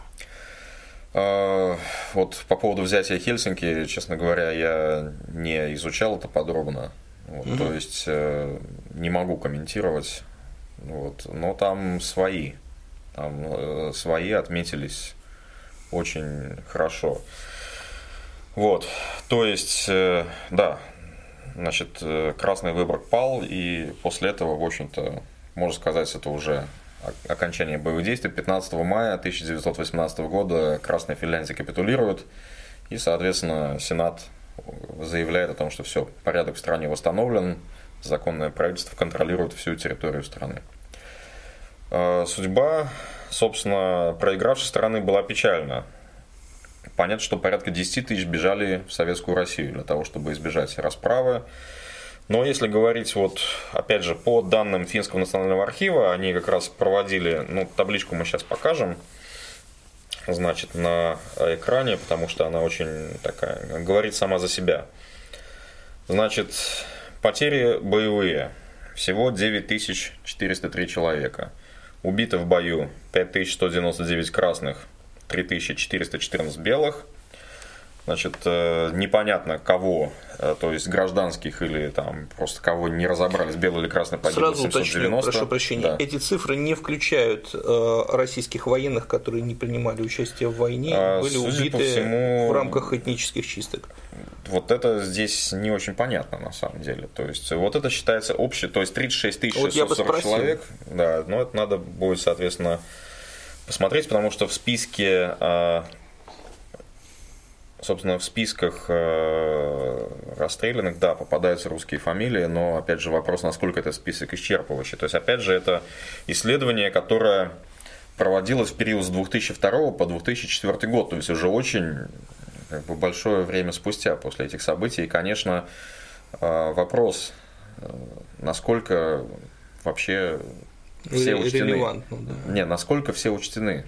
А, вот по поводу взятия Хельсинки, честно говоря, я не изучал это подробно. Вот, угу. То есть, не могу комментировать. Вот. Но там свои, там э, свои отметились очень хорошо. Вот, то есть, э, да, значит, э, Красный Выборг пал, и после этого, в общем-то, можно сказать, это уже окончание боевых действий. пятнадцатого мая тысяча девятьсот восемнадцатого года Красная Финляндия капитулирует, и, соответственно, Сенат заявляет о том, что все, порядок в стране восстановлен, законное правительство контролирует всю территорию страны. Судьба, собственно, проигравшей стороны была печальна. понятно, что порядка десять тысяч бежали в Советскую Россию для того, чтобы избежать расправы. Но если говорить, вот, опять же, по данным Финского национального архива, они как раз проводили, ну, табличку мы сейчас покажем, значит, на экране, потому что она очень такая, говорит сама за себя. Значит, потери боевые. Всего девять тысяч четыреста три человека. Убито в бою пять тысяч сто девяносто девять красных, три тысячи четыреста четырнадцать белых. Значит, непонятно кого, то есть гражданских или там просто кого не разобрались, белый или красный погибло семьсот девяносто. Сразу уточню, прошу прощения, да. Эти цифры не включают э, российских военных, которые не принимали участие в войне, а, были убиты всему, в рамках этнических чисток. Вот это здесь не очень понятно на самом деле. То есть вот это считается общее, то есть тридцать шесть тысяч шестьсот сорок вот человек. Да, но это надо будет, соответственно, посмотреть, потому что в списке. Э, Собственно, в списках э, расстрелянных, да, попадаются русские фамилии, но, опять же, вопрос, насколько этот список исчерпывающий. То есть, опять же, это исследование, которое проводилось в период с две тысячи второго по две тысячи четвёртый год, то есть уже очень как бы, большое время спустя после этих событий. И, конечно, э, вопрос, э, насколько вообще все учтены. Да. Не, насколько все учтены.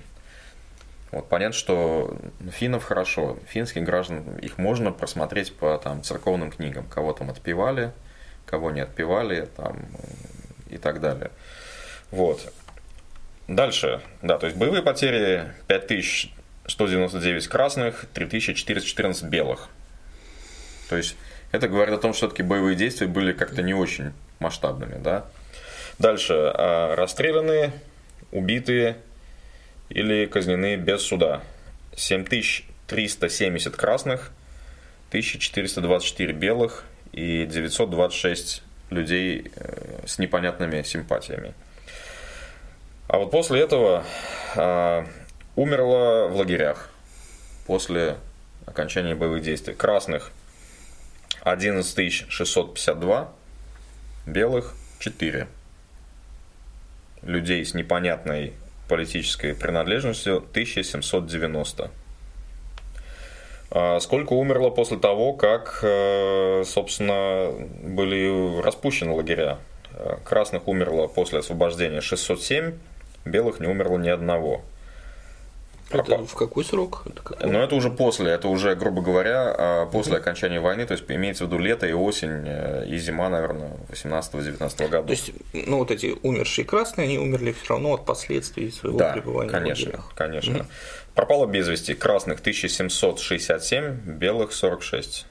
Вот понятно, что финнов хорошо, финских граждан, их можно просмотреть по там, церковным книгам, кого там отпевали, кого не отпевали там, и так далее. Вот. Дальше, да, то есть боевые потери пять тысяч сто девяносто девять красных, три тысячи четыреста четырнадцать белых. То есть это говорит о том, что все-таки боевые действия были как-то не очень масштабными, да. Дальше, расстрелянные, убитые или казнены без суда. семь тысяч триста семьдесят красных, тысяча четыреста двадцать четыре белых и девятьсот двадцать шесть людей с непонятными симпатиями. А вот после этого а, умерло в лагерях после окончания боевых действий. Красных одиннадцать тысяч шестьсот пятьдесят два, белых четыре. Людей с непонятной политической принадлежностью тысяча семьсот девяносто. Сколько умерло после того, как, собственно, были распущены лагеря? Красных умерло после освобождения шестьсот семь, белых не умерло ни одного. Это Пропа... в какой срок? Это какой? Но это уже после, это уже, грубо говоря, после угу. окончания войны, то есть имеется в виду лето и осень, и зима, наверное, восемнадцатого-девятнадцатого года. То есть, ну вот эти умершие красные, они умерли все равно от последствий своего да, пребывания конечно, в лагерях. конечно. Угу. Пропало без вести красных тысяча семьсот шестьдесят семь, белых сорок шесть,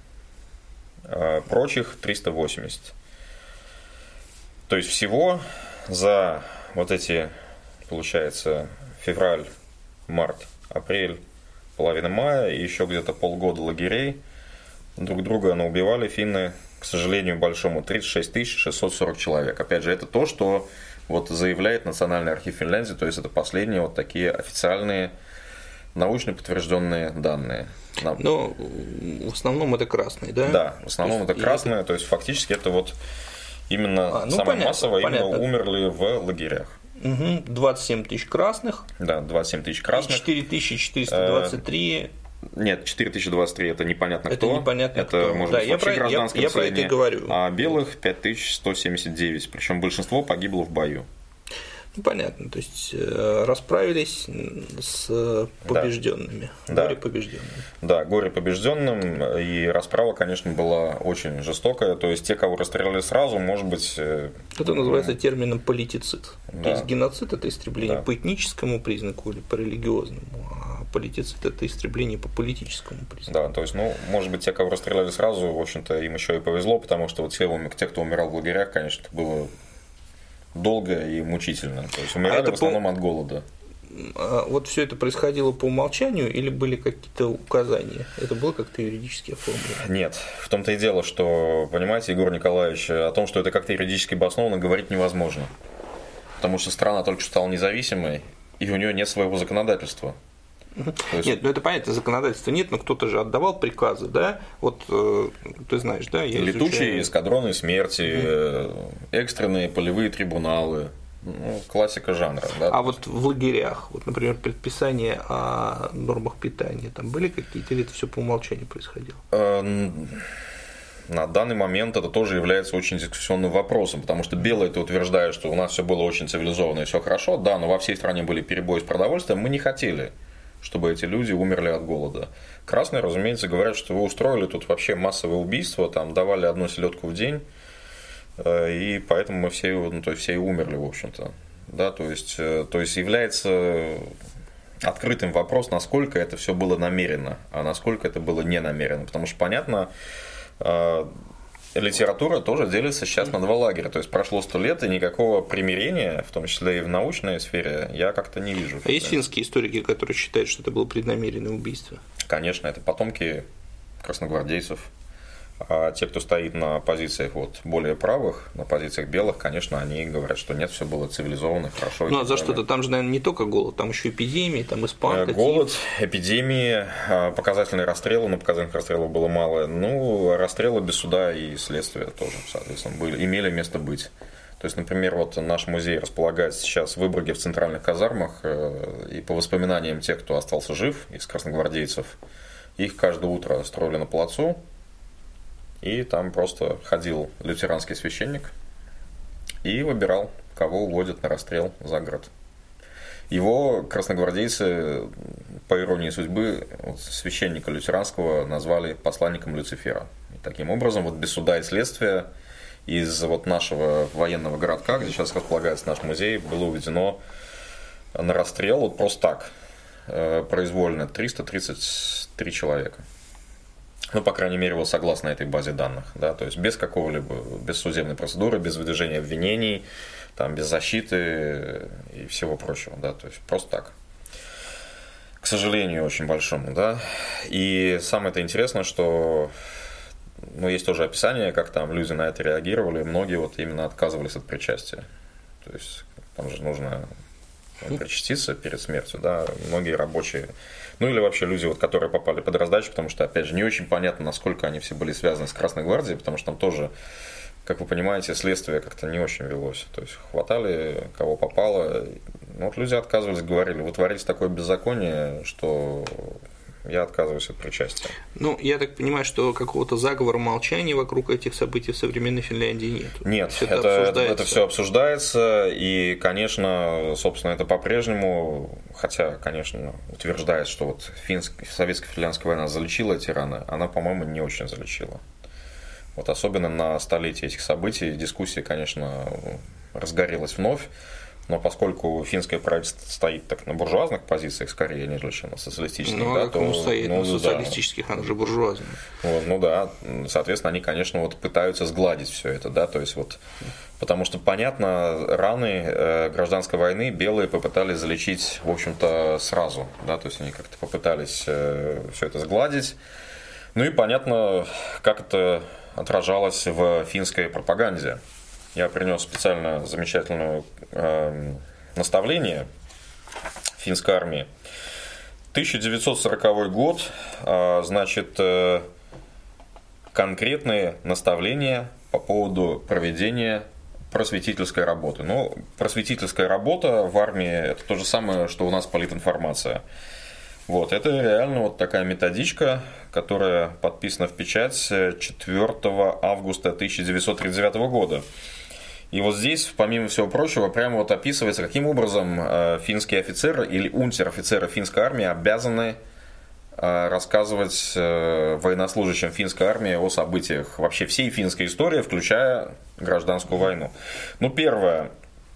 прочих триста восемьдесят. То есть всего за вот эти, получается, февраль, март, апрель, половина мая и еще где-то полгода лагерей друг друга наубивали финны, к сожалению, большому, тридцать шесть тысяч шестьсот сорок человек. Опять же, это то, что вот заявляет Национальный архив Финляндии, то есть это последние вот такие официальные научно подтвержденные данные. Но в основном это красные, да? Да, в основном это красные, то есть фактически это вот именно а, ну, самое понятно, массовое, понятно. Именно умерли в лагерях. Угу. двадцать семь тысяч красных. Да, двадцать семь тысяч красных. И четыре тысячи четыреста двадцать три. Нет, четыре тысячи двадцать три это непонятно это кто. Непонятно это кто. может да, быть я вообще про, гражданское я, я про это и говорю. А белых пять тысяч сто семьдесят девять. Причем большинство погибло в бою. Ну, понятно, то есть расправились с побежденными, да. горе побежденным. Да, горе побежденным, и расправа, конечно, была очень жестокая, то есть те, кого расстреляли сразу, может быть... Это называется термином политицид. Да. То есть геноцид – это истребление да. по этническому признаку или по религиозному, а политицид – это истребление по политическому признаку. Да, то есть, ну, может быть, те, кого расстреляли сразу, в общем-то, им еще и повезло, потому что вот те, те кто умирал в лагерях, конечно, это было... долго и мучительно. То есть умирали а в основном по... от голода. Вот все это происходило по умолчанию или были какие-то указания? Это было как-то юридически оформлено? Нет. В том-то и дело, что, понимаете, Егор Николаевич, о том, что это как-то юридически обосновано, говорить невозможно. Потому что страна только что стала независимой, и у нее нет своего законодательства. Есть... Нет, ну это понятно, законодательства нет, но кто-то же отдавал приказы, да? Вот э, ты знаешь, да? Я Летучие изучаю... эскадроны смерти, угу. экстренные полевые трибуналы. Ну, классика жанра, да. А вот в лагерях, вот, например, предписания о нормах питания, там были какие-то, или это все по умолчанию происходило? На данный момент это тоже является очень дискуссионным вопросом, потому что белые-то утверждают, что у нас все было очень цивилизованно и все хорошо, да, но во всей стране были перебои с продовольствием, мы не хотели, чтобы эти люди умерли от голода. Красные, разумеется, говорят, что вы устроили тут вообще массовое убийство, там давали одну селедку в день, и поэтому мы все, ну, то есть все и умерли, в общем-то. Да, то есть, то есть является открытым вопрос, насколько это все было намеренно, а насколько это было не намеренно. Потому что, понятно, литература тоже делится сейчас на два лагеря. То есть прошло сто лет, и никакого примирения, в том числе и в научной сфере, я как-то не вижу. А есть финские историки, которые считают, что это было преднамеренное убийство? Конечно, это потомки красногвардейцев. А те, кто стоит на позициях вот более правых, на позициях белых, конечно, они говорят, что нет, все было цивилизованно, хорошо. Ну а за что-то там же, наверное, не только голод, там еще эпидемии, там испанка. Голод, эпидемии, показательные расстрелы, но показательных расстрелов было мало. Ну, расстрелы без суда и следствия тоже, соответственно, были, имели место быть. То есть, например, вот наш музей располагается сейчас в Выборге в центральных казармах, и по воспоминаниям тех, кто остался жив из красногвардейцев, их каждое утро строили на плацу. И там просто ходил лютеранский священник и выбирал, кого уводят на расстрел за город. Его красногвардейцы, по иронии судьбы, вот, священника лютеранского назвали посланником Люцифера. И таким образом, вот без суда и следствия из вот нашего военного городка, где сейчас располагается наш музей, было уведено на расстрел вот просто так, произвольно, триста тридцать три человека. Ну, по крайней мере, вот согласно этой базе данных, да, то есть без какого-либо, без судебной процедуры, без выдвижения обвинений, там, без защиты и всего прочего, да, то есть просто так. К сожалению, очень большому, да. И самое-то интересное, что, ну, есть тоже описание, как там люди на это реагировали, многие вот именно отказывались от причастия. То есть там же нужно причаститься перед смертью, да, многие рабочие, ну или вообще люди, вот, которые попали под раздачу, потому что, опять же, не очень понятно, насколько они все были связаны с Красной гвардией, потому что там тоже, как вы понимаете, следствие как-то не очень велось, то есть хватали кого попало, ну, вот люди отказывались, говорили, вы творите такое беззаконие, что я отказываюсь от причастия. Ну, я так понимаю, что какого-то заговора молчания вокруг этих событий в современной Финляндии нет. Нет, это, это, это все обсуждается, и, конечно, собственно, это по-прежнему, хотя, конечно, утверждает, что вот финск, советско-финляндская война залечила эти раны, она, по-моему, не очень залечила. Вот особенно на столетие этих событий дискуссия, конечно, разгорелась вновь. Но поскольку финское правительство стоит так на буржуазных позициях, скорее, нежели чем на социалистических, ну, да, как то оно стоит ну, на социалистических, да. Оно же буржуазное. Вот, ну да, соответственно, они, конечно, вот пытаются сгладить все это, да, то есть вот, потому что, понятно, раны э, гражданской войны белые попытались залечить, в общем-то, сразу, да, то есть они как-то попытались э, все это сгладить. Ну и понятно, как это отражалось в финской пропаганде. Я принес специально замечательное э, наставление финской армии. тысяча девятьсот сороковой год, э, значит, э, конкретные наставления по поводу проведения просветительской работы. Ну, просветительская работа в армии – это то же самое, что у нас политинформация. Вот, это реально вот такая методичка, которая подписана в печать четвёртого августа тысяча девятьсот тридцать девятого года. И вот здесь, помимо всего прочего, прямо вот описывается, каким образом финские офицеры или унтер-офицеры финской армии обязаны рассказывать военнослужащим финской армии о событиях вообще всей финской истории, включая гражданскую войну. Ну, первое.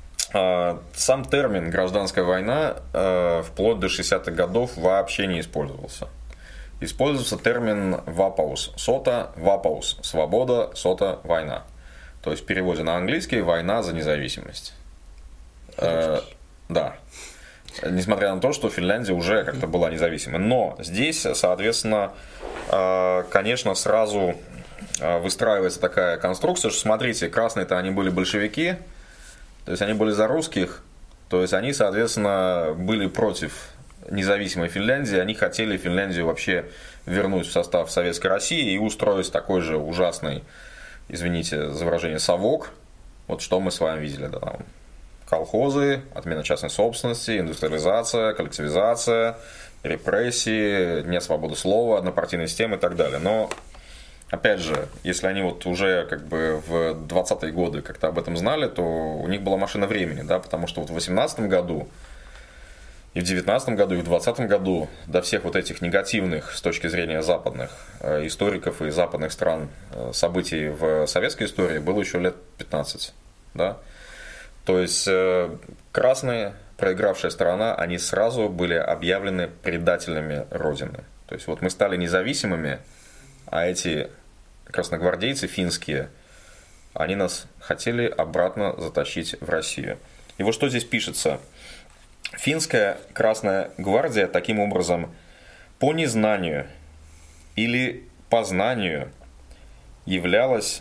Сам термин «гражданская война» вплоть до шестидесятых годов вообще не использовался. Использовался термин «вапаус» – «сота», «вапаус» – «свобода», «сота», «война». То есть в переводе на английский «война за независимость». Э, да. Несмотря на то, что Финляндия уже как-то была независимой. Но здесь, соответственно, конечно, сразу выстраивается такая конструкция, что, смотрите, красные-то они были большевики, то есть они были за русских, то есть они, соответственно, были против независимой Финляндии, они хотели Финляндию вообще вернуть в состав Советской России и устроить такой же ужасный, извините за выражение, совок, вот что мы с вами видели, да, там, колхозы, отмена частной собственности, индустриализация, коллективизация, репрессии, нет свободы слова, однопартийная система и так далее. Но, опять же, если они вот уже как бы в двадцатые годы как-то об этом знали, то у них была машина времени, да, потому что вот в восемнадцатом году, и в девятнадцатом году, и в двадцатом году до всех вот этих негативных с точки зрения западных историков и западных стран событий в советской истории было еще лет пятнадцать. Да? То есть красные, проигравшая сторона, они сразу были объявлены предателями Родины. То есть вот мы стали независимыми, а эти красногвардейцы финские, они нас хотели обратно затащить в Россию. И вот что здесь пишется. Финская Красная Гвардия таким образом по незнанию или по знанию являлась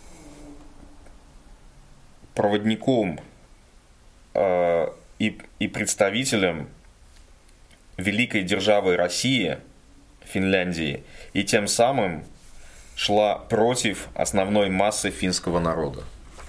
проводником э, и, и представителем великой державы России, Финляндии, и тем самым шла против основной массы финского народа.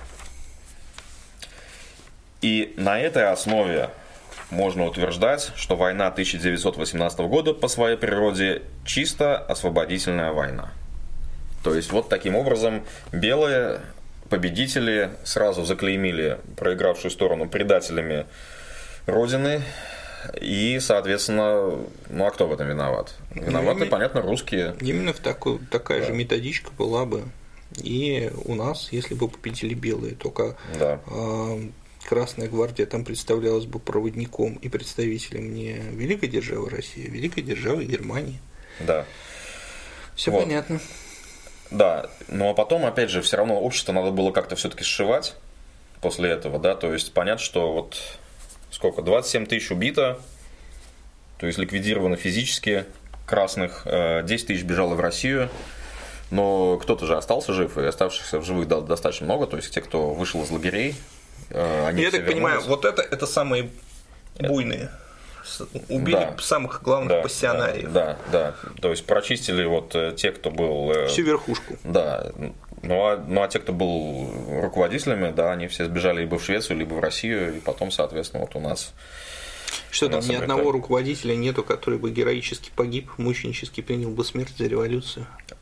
И на этой основе можно утверждать, что война тысяча девятьсот восемнадцатого года по своей природе чисто освободительная война. То есть вот таким образом белые победители сразу заклеймили проигравшую сторону предателями Родины. И, соответственно, ну а кто в этом виноват? Виноваты, ну, понятно, русские. Именно в такой, такая да. же методичка была бы и у нас, если бы победили белые. Только да. э, Красная Гвардия там представлялась бы проводником и представителем не великой державы России, а великой державы Германии. Да. Все вот. понятно. Да, но потом, опять же, все равно общество надо было как-то все-таки сшивать после этого, да, то есть понятно, что вот сколько, двадцать семь тысяч убито, то есть ликвидировано физически красных, десять тысяч бежало в Россию, но кто-то же остался жив, и оставшихся в живых достаточно много, то есть те, кто вышел из лагерей, они Я так вернулись. Понимаю, вот это, это самые буйные. Убили да. самых главных да, пассионариев. Да, да, да, то есть прочистили вот те, кто был... Всю верхушку. Да, ну а, ну а те, кто был руководителями, да, они все сбежали либо в Швецию, либо в Россию, и потом, соответственно, вот у нас... Что там, ни одного руководителя нету, который бы героически погиб, мученически принял бы смерть за революцию?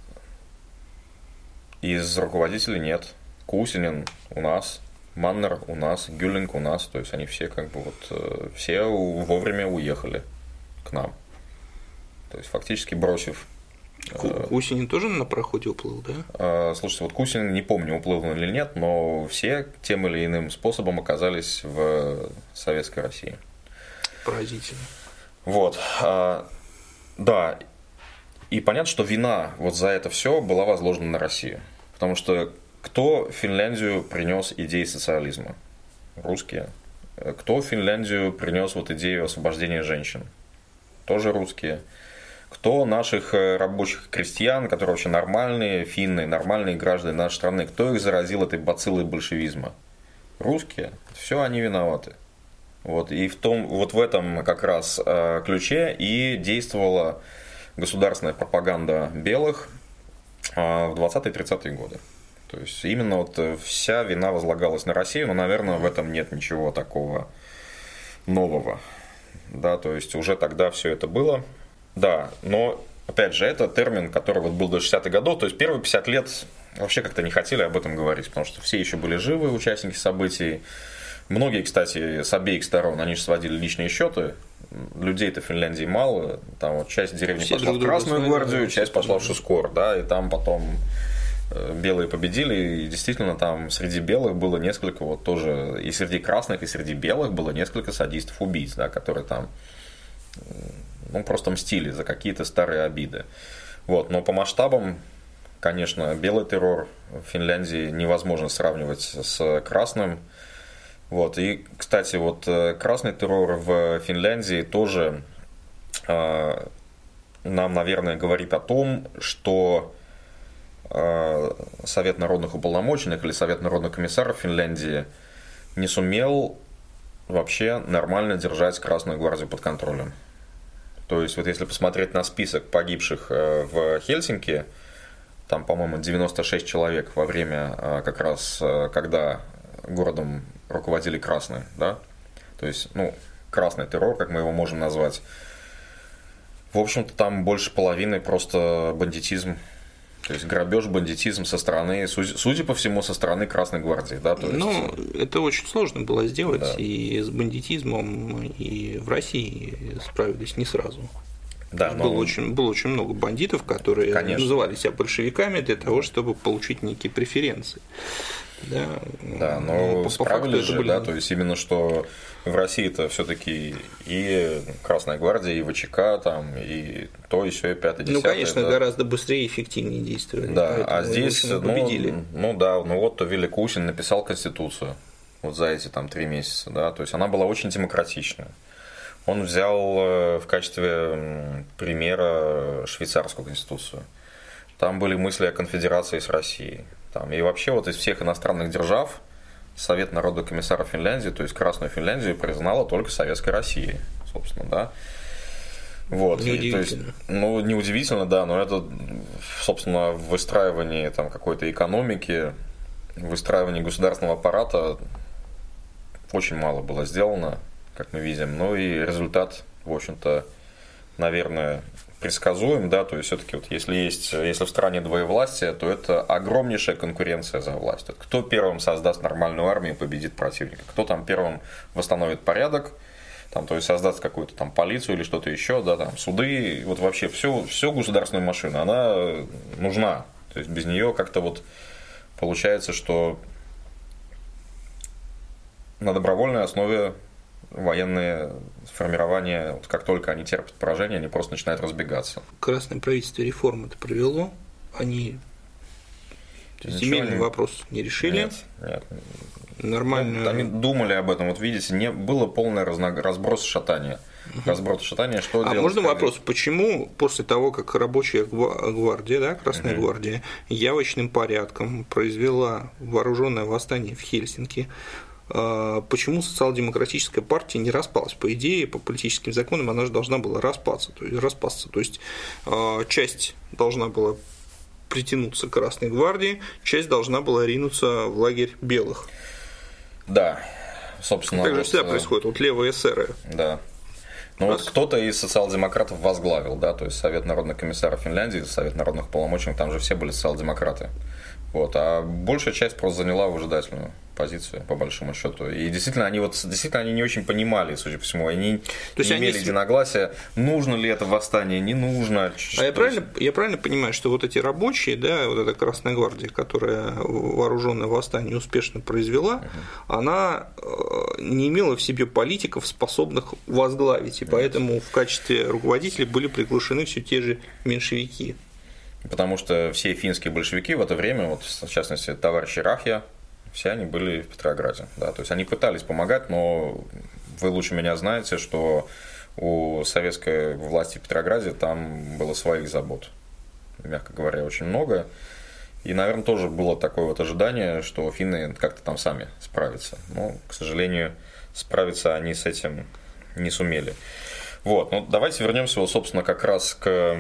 Из руководителей нет. Кусинин у нас, Маннер у нас, Гюллинг у нас, то есть они все как бы вот все вовремя уехали к нам. То есть фактически бросив. Кусинин тоже на пароходе уплыл, да? Слушайте, вот Кусинин, не помню, уплыл он или нет, но все тем или иным способом оказались в Советской России. Поразительно. Вот, да, и понятно, что вина вот за это все была возложена на Россию, потому что кто в Финляндию принес идеи социализма? Русские. Кто в Финляндию принес вот идею освобождения женщин? Тоже русские. Кто наших рабочих крестьян, которые вообще нормальные, финны, нормальные граждане нашей страны, кто их заразил этой бациллой большевизма? Русские. Все они виноваты. Вот, и в том, вот в этом как раз ключе и действовала государственная пропаганда белых в двадцатые-тридцатые годы. То есть именно вот вся вина возлагалась на Россию, но, наверное, в этом нет ничего такого нового. Да, то есть уже тогда все это было. Да, но опять же, это термин, который вот был до шестидесятых годов, то есть первые пятьдесят лет вообще как-то не хотели об этом говорить, потому что все еще были живы, участники событий. Многие, кстати, с обеих сторон, они же сводили личные счеты. Людей-то в Финляндии мало. Там вот часть деревни все пошла в Красную Гвардию, часть пошла в Шускор, да, и там потом белые победили, и действительно там среди белых было несколько, вот тоже, и среди красных, и среди белых было несколько садистов-убийц, да, которые там, ну, просто мстили за какие-то старые обиды. Вот, но по масштабам, конечно, белый террор в Финляндии невозможно сравнивать с красным. Вот, и, кстати, вот красный террор в Финляндии тоже э, нам, наверное, говорит о том, что э, Совет народных уполномоченных или Совет народных комиссаров Финляндии не сумел вообще нормально держать Красную Гвардию под контролем. То есть, вот если посмотреть на список погибших в Хельсинки, там, по-моему, девяносто шесть человек во время, как раз, когда городом руководили красные, да, то есть, ну, красный террор, как мы его можем назвать. В общем-то, там больше половины просто бандитизм. То есть грабеж, бандитизм со стороны, судя по всему, со стороны Красной гвардии, да, то есть... Ну, это очень сложно было сделать, да. И с бандитизмом и в России справились не сразу. Да, но... было, очень, было очень много бандитов, которые Конечно. называли себя большевиками для того, чтобы получить некие преференции. Да, да, но по, справились по же, были... да, то есть именно что в России-то все-таки и Красная гвардия, и ВЧК, там, и то, и сё, и пятое, десятое. Ну, конечно, да. гораздо быстрее и эффективнее действовали. Да, а здесь, ну, победили. ну да, ну вот Вилли Кусин написал Конституцию вот за эти там три месяца, да, то есть она была очень демократичная. Он взял в качестве примера швейцарскую конституцию. Там были мысли о конфедерации с Россией. Там, и вообще вот из всех иностранных держав Совет народных комиссаров Финляндии, то есть Красную Финляндию, признала только Советская Россия, собственно, да. Вот, и, то есть, ну, неудивительно, да, но это, собственно, в выстраивании там какой-то экономики, в выстраивании государственного аппарата очень мало было сделано, как мы видим, ну и результат, в общем-то, наверное, предсказуем, да, то есть все-таки вот если есть, если в стране двоевластие, то это огромнейшая конкуренция за власть. Кто первым создаст нормальную армию и победит противника, кто там первым восстановит порядок, там, то есть создаст какую-то там полицию или что-то еще, да, там суды, вот вообще всю, всю государственную машину, она нужна, то есть без нее как-то вот получается, что на добровольной основе военные формирования, вот как только они терпят поражение, они просто начинают разбегаться. Красное правительство реформы это провело, они земельный не... вопрос не решили. Нет, нет. Нормально. Ну, они думали об этом, вот видите, не было полное разно... разброс шатания. Угу. Разброс шатания, что а делать? Можно вопрос, почему после того, как рабочая гвардия, да, Красная угу. гвардия, явочным порядком произвела вооруженное восстание в Хельсинки, почему социал-демократическая партия не распалась? По идее, по политическим законам она же должна была распасться, то есть, распасться. То есть часть должна была притянуться к Красной гвардии, часть должна была ринуться в лагерь белых. Да, собственно. Так же вот, всегда происходит, вот левые эсеры. Да. Ну вот кто-то из социал-демократов возглавил, да, то есть Совет народных комиссаров Финляндии, Совет народных полномочий, там же все были социал-демократы. Вот, а большая часть просто заняла выжидательную позицию, по большому счету. И действительно, они вот действительно они не очень понимали, судя по всему, они То не имели они... единогласия, нужно ли это восстание, не нужно. А я правильно, я правильно понимаю, что вот эти рабочие, да, вот эта Красная гвардия, которая вооруженное восстание успешно произвела, uh-huh. она не имела в себе политиков, способных возглавить, и uh-huh. поэтому в качестве руководителей были приглашены все те же меньшевики. Потому что все финские большевики в это время, вот, в частности, товарищи Рахья, все они были в Петрограде. Да, то есть они пытались помогать, но вы лучше меня знаете, что у советской власти в Петрограде там было своих забот, мягко говоря, очень много. И, наверное, тоже было такое вот ожидание, что финны как-то там сами справятся. Но, к сожалению, справиться они с этим не сумели. Вот, ну давайте вернемся, вот, собственно, как раз к...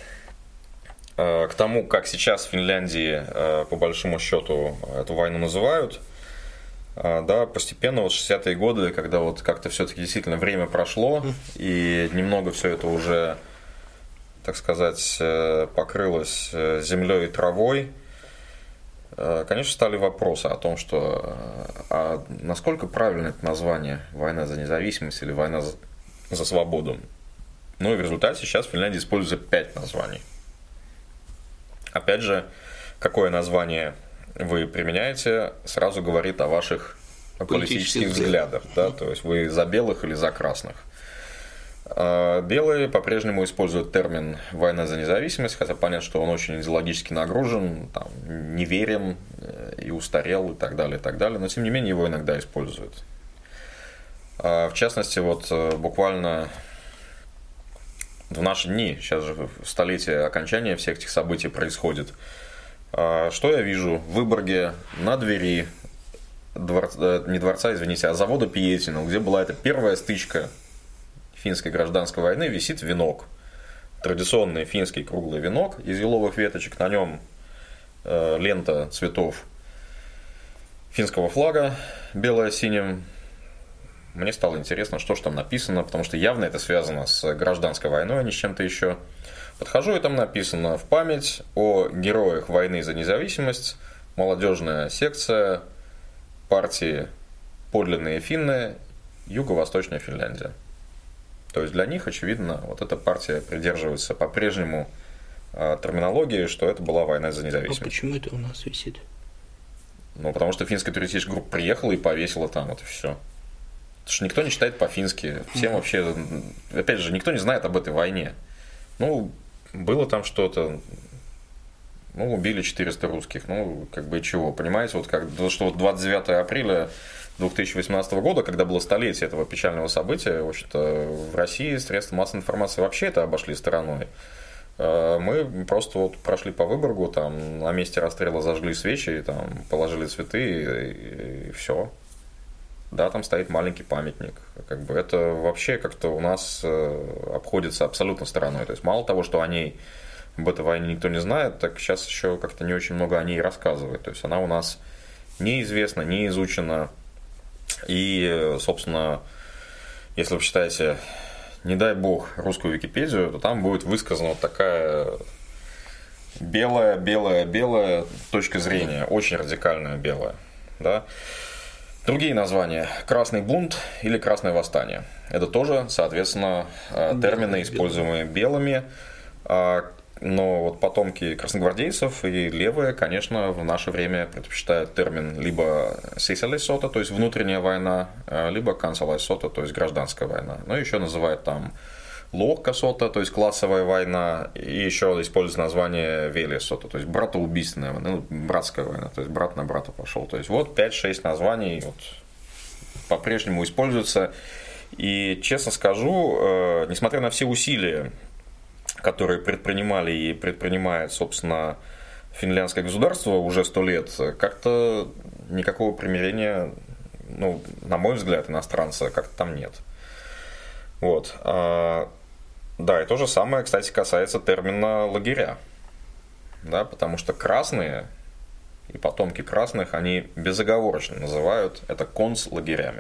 к тому, как сейчас в Финляндии, по большому счету, эту войну называют, да, постепенно, вот шестидесятые годы, когда вот как-то все-таки действительно время прошло, и немного все это уже, так сказать, покрылось землей и травой, конечно, стали вопросы о том, что а насколько правильно это название «Война за независимость» или «Война за, за свободу». Ну и в результате сейчас в Финляндии используется пять названий. Опять же, какое название вы применяете, сразу говорит о ваших политических взглядах. Да? То есть вы за белых или за красных. Белые по-прежнему используют термин «война за независимость», хотя понятно, что он очень идеологически нагружен, там, неверен и устарел и так далее, и так далее, но тем не менее его иногда используют. В частности, вот буквально в наши дни, сейчас же столетие окончания всех этих событий происходит. Что я вижу? В Выборге на двери дворца, не дворца, извините, а завода Пиетино, где была эта первая стычка финской гражданской войны, висит венок. Традиционный финский круглый венок из еловых веточек, на нем лента цветов финского флага, белое-синим. Мне стало интересно, что же там написано, потому что явно это связано с гражданской войной, а не с чем-то еще. Подхожу, и там написано: в память о героях войны за независимость, молодежная секция партии «Подлинные финны», Юго-Восточная Финляндия. То есть для них, очевидно, вот эта партия придерживается по-прежнему э, терминологии, что это была война за независимость. А почему это у нас висит? Ну, потому что финская туристическая группа приехала и повесила там, вот и все. Потому что никто не читает по-фински. Всем mm-hmm. вообще, опять же, никто не знает об этой войне. Ну, было там что-то, ну, убили четыреста русских, ну, как бы и чего, понимаете, вот как, что вот двадцать девятого апреля две тысячи восемнадцатого года, когда было столетие этого печального события, в общем-то, в России средства массовой информации вообще это обошли стороной. Мы просто вот прошли по Выборгу, там на месте расстрела зажгли свечи, там положили цветы и, и все. Да, там стоит маленький памятник. Как бы это вообще как-то у нас обходится абсолютно стороной. То есть мало того, что о ней, об этой войне никто не знает, так сейчас еще как-то не очень много о ней рассказывает. То есть она у нас неизвестна, не изучена. И, собственно, если вы читаете, не дай бог, русскую Википедию, то там будет высказана вот такая белая, белая, белая точка зрения, очень радикальная белая. Да? Другие названия: красный бунт или красное восстание. Это тоже, соответственно, термины, используемые белыми. Но вот потомки красногвардейцев и левые, конечно, в наше время предпочитают термин либо сисалайсота, то есть внутренняя война, либо кансалайсота, то есть гражданская война. Но еще называют там лохкасота, то есть классовая война, и еще используют название велесота, то есть братоубийственная война, ну, братская война, то есть брат на брата пошел. То есть вот пять-шесть названий вот, по-прежнему используются. И честно скажу, э, несмотря на все усилия, которые предпринимали и предпринимает, собственно, финляндское государство уже сто лет, как-то никакого примирения, ну, на мой взгляд, иностранца как-то там нет. Вот. Да, и то же самое, кстати, касается термина лагеря. Да, потому что красные и потомки красных, они безоговорочно называют это концлагерями.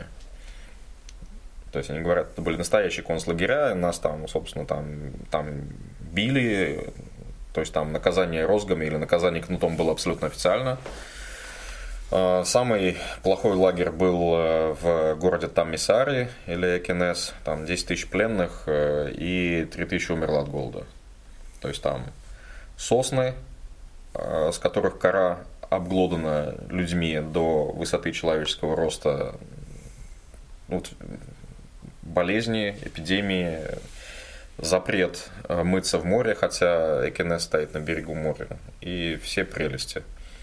То есть они говорят, это были настоящие концлагеря, нас там, собственно, там, там били, то есть там наказание розгами или наказание кнутом было абсолютно официально. Самый плохой лагерь был в городе Таммисари или Экинес, там десять тысяч пленных и три тысячи умерло от голода. То есть там сосны, с которых кора обглодана людьми до высоты человеческого роста, ну, болезни, эпидемии, запрет мыться в море, хотя Экинес стоит на берегу моря, и все прелести.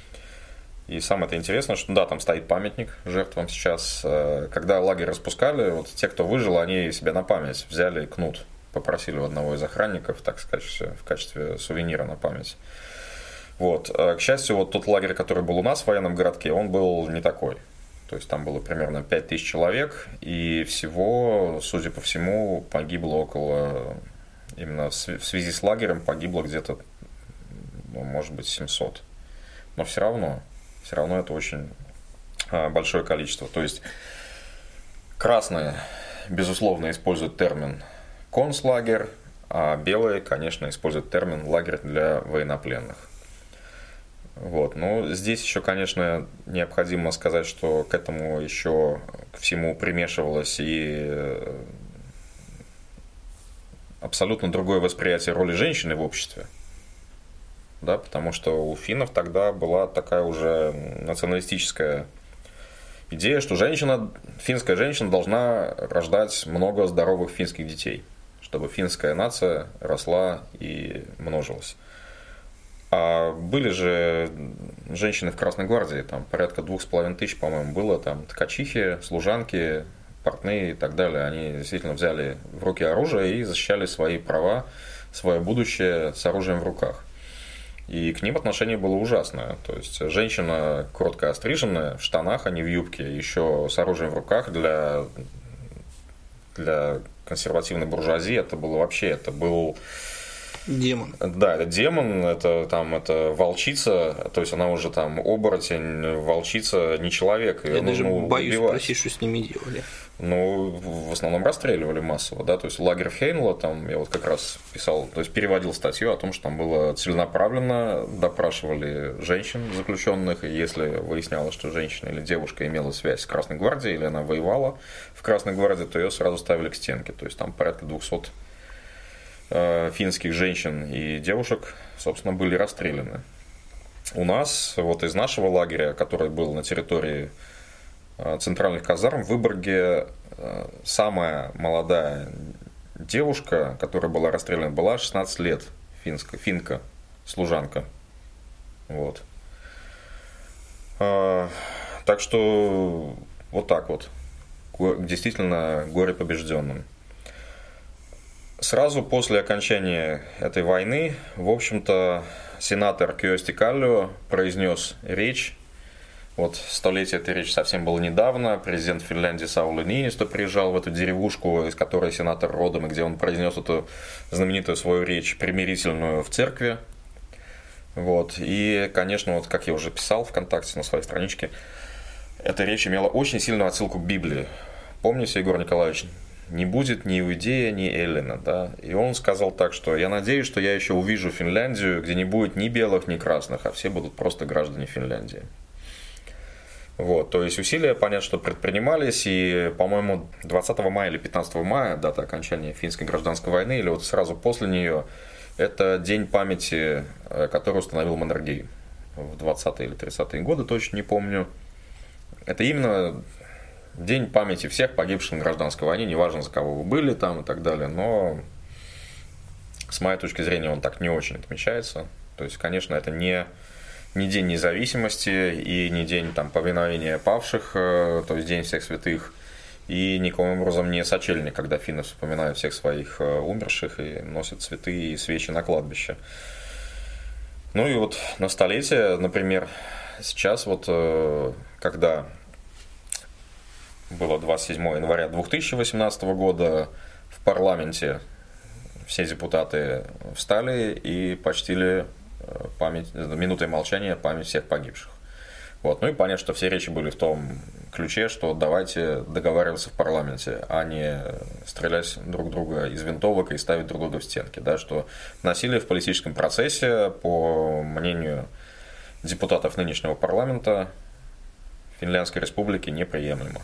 И самое это интересное, что да, там стоит памятник жертвам сейчас. Когда лагерь распускали, вот те, кто выжил, они себе на память взяли кнут, попросили у одного из охранников, так сказать, в качестве сувенира на память. Вот. К счастью, вот тот лагерь, который был у нас в военном городке, он был не такой. То есть там было примерно пять тысяч человек, и всего, судя по всему, погибло около, именно в связи с лагерем погибло где-то, ну, может быть, семьсот. Но все равно, все равно это очень большое количество. То есть красные, безусловно, используют термин концлагерь, а белые, конечно, используют термин лагерь для военнопленных. Вот. Но здесь еще, конечно, необходимо сказать, что к этому еще ко всему примешивалось и абсолютно другое восприятие роли женщины в обществе. Да, потому что у финнов тогда была такая уже националистическая идея, что женщина, финская женщина должна рождать много здоровых финских детей, чтобы финская нация росла и множилась. А были же женщины в Красной гвардии, там порядка двух с половиной тысяч, по-моему, было, там ткачихи, служанки, портные и так далее. Они действительно взяли в руки оружие и защищали свои права, свое будущее с оружием в руках. И к ним отношение было ужасное. То есть женщина коротко остриженная, в штанах, а не в юбке, еще с оружием в руках для, для консервативной буржуазии это было вообще, это был... Демон. Да, это демон, это там это волчица, то есть она уже там оборотень, волчица, не человек. Я даже боюсь спросить, что с ними делали. Ну, в основном расстреливали массово, да, то есть лагерь Хейнла, там я вот как раз писал, то есть переводил статью о том, что там было целенаправленно, допрашивали женщин заключенных, и если выяснялось, что женщина или девушка имела связь с Красной гвардией, или она воевала в Красной гвардии, то ее сразу ставили к стенке, то есть там порядка двухсот э, финских женщин и девушек, собственно, были расстреляны. У нас, вот из нашего лагеря, который был на территории центральных казарм в Выборге, самая молодая девушка, которая была расстреляна, была шестнадцать лет, финска, финка, служанка. Вот. Так что вот так вот, действительно горе побежденным. Сразу после окончания этой войны, в общем-то, сенатор Кьёсти Каллио произнес речь. Вот столетие этой речи совсем было недавно. Президент Финляндии Саули Ниинистö приезжал в эту деревушку, из которой сенатор родом, и где он произнес эту знаменитую свою речь примирительную в церкви. Вот. И, конечно, вот как я уже писал ВКонтакте на своей страничке, эта речь имела очень сильную отсылку к Библии. Помните, Егор Николаевич, не будет ни Иудея, ни Эллина, да? И он сказал так, что я надеюсь, что я еще увижу Финляндию, где не будет ни белых, ни красных, а все будут просто граждане Финляндии. Вот, то есть усилия, понятно, что предпринимались, и, по-моему, двадцатого мая или пятнадцатого мая, дата окончания финской гражданской войны, или вот сразу после нее, это день памяти, который установил Маннергейм в двадцатые или тридцатые годы, точно не помню. Это именно день памяти всех погибших в гражданской войне, неважно, за кого вы были там и так далее, но с моей точки зрения он так не очень отмечается. То есть, конечно, это не... не День независимости и не день там, повиновения павших, то есть День всех святых, и никаким образом не сочельник, когда финны вспоминают всех своих умерших и носят цветы и свечи на кладбище. Ну и вот на столетие, например, сейчас вот, когда было двадцать седьмого января две тысячи восемнадцатого года, в парламенте все депутаты встали и почтили память, минутой молчания память всех погибших. Вот. Ну и понятно, что все речи были в том ключе, что давайте договариваться в парламенте, а не стрелять друг друга из винтовок и ставить друг друга в стенки. Да, что насилие в политическом процессе, по мнению депутатов нынешнего парламента Финляндской республики, неприемлемо.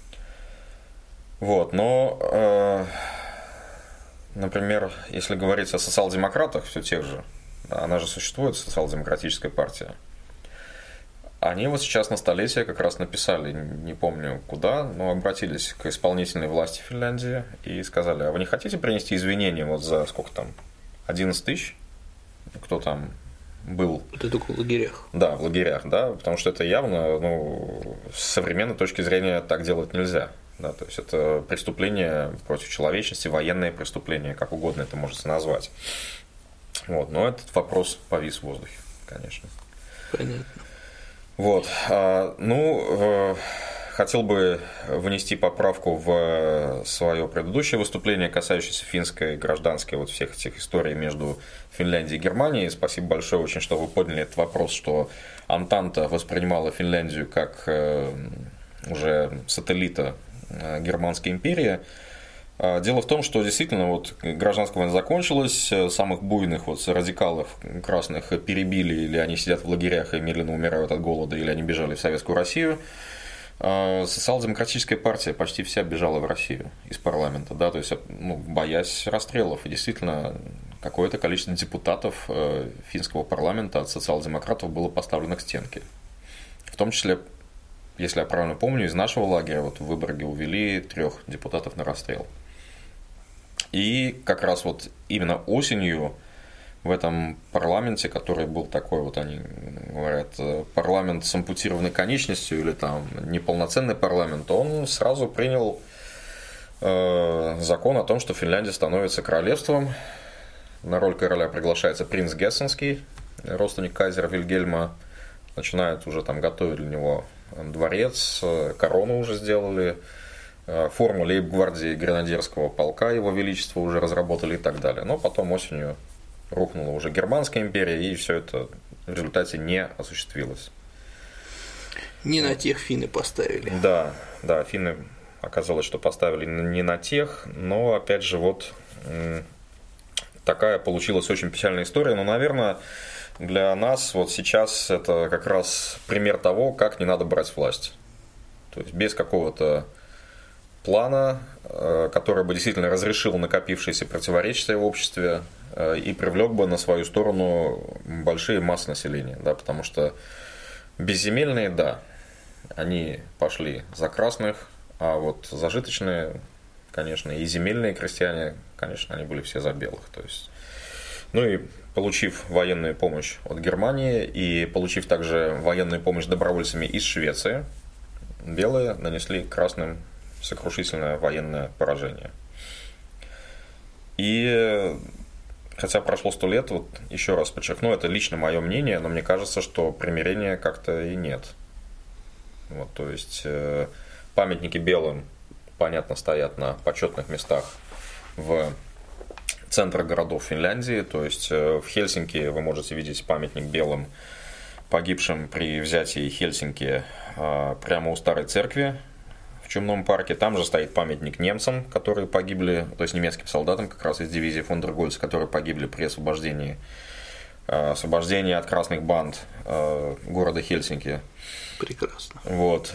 Вот. Но, э, например, если говорить о социал-демократах, все тех же, она же существует, социал-демократическая партия. Они вот сейчас на столетие как раз написали, не помню куда, но обратились к исполнительной власти Финляндии и сказали: а вы не хотите принести извинения вот за сколько там, одиннадцать тысяч, кто там был? Это только в лагерях. Да, в лагерях, да, потому что это явно, ну, с современной точки зрения так делать нельзя. Да, то есть это преступление против человечности, военное преступление, как угодно это можете назвать. Вот, но этот вопрос повис в воздухе, конечно. Понятно. Вот, ну, хотел бы внести поправку в свое предыдущее выступление, касающееся финской гражданской, вот всех этих историй между Финляндией и Германией. Спасибо большое очень, что вы подняли этот вопрос, что Антанта воспринимала Финляндию как уже сателлита Германской империи. Дело в том, что действительно вот гражданская война закончилась, самых буйных вот радикалов красных перебили, или они сидят в лагерях и медленно умирают от голода, или они бежали в Советскую Россию. Социал-демократическая партия почти вся бежала в Россию из парламента, да, то есть, ну, боясь расстрелов. И действительно, какое-то количество депутатов финского парламента от социал-демократов было поставлено к стенке. В том числе, если я правильно помню, из нашего лагеря вот в Выборге увели трех депутатов на расстрел. И как раз вот именно осенью в этом парламенте, который был такой, вот они говорят, парламент с ампутированной конечностью или там неполноценный парламент, он сразу принял э, закон о том, что Финляндия становится королевством. На роль короля приглашается принц Гессенский, родственник кайзера Вильгельма. Начинают уже там готовить для него дворец, корону уже сделали. Форму лейб-гвардии гренадерского полка его величества уже разработали и так далее. Но потом осенью рухнула уже Германская империя, и все это в результате не осуществилось. Не на тех финны поставили. Да, да, финны оказалось, что поставили не на тех, но опять же вот такая получилась очень печальная история. Но, наверное, для нас вот сейчас это как раз пример того, как не надо брать власть. То есть без какого-то плана, который бы действительно разрешил накопившиеся противоречия в обществе и привлек бы на свою сторону большие массы населения. Да, потому что безземельные, да, они пошли за красных, а вот зажиточные, конечно, и земельные крестьяне, конечно, они были все за белых. То есть, ну и получив военную помощь от Германии и получив также военную помощь добровольцами из Швеции, белые нанесли красным сокрушительное военное поражение. И хотя прошло сто лет, вот еще раз подчеркну, это лично мое мнение, но мне кажется, что примирения как-то и нет. Вот, то есть э, памятники белым, понятно, стоят на почетных местах в центрах городов Финляндии. То есть э, в Хельсинки вы можете видеть памятник белым, погибшим при взятии Хельсинки, э, прямо у старой церкви в Чумном парке. Там же стоит памятник немцам, которые погибли, то есть немецким солдатам как раз из дивизии фон дер Гольц, которые погибли при освобождении, э, освобождении от красных банд э, города Хельсинки. Прекрасно. Вот.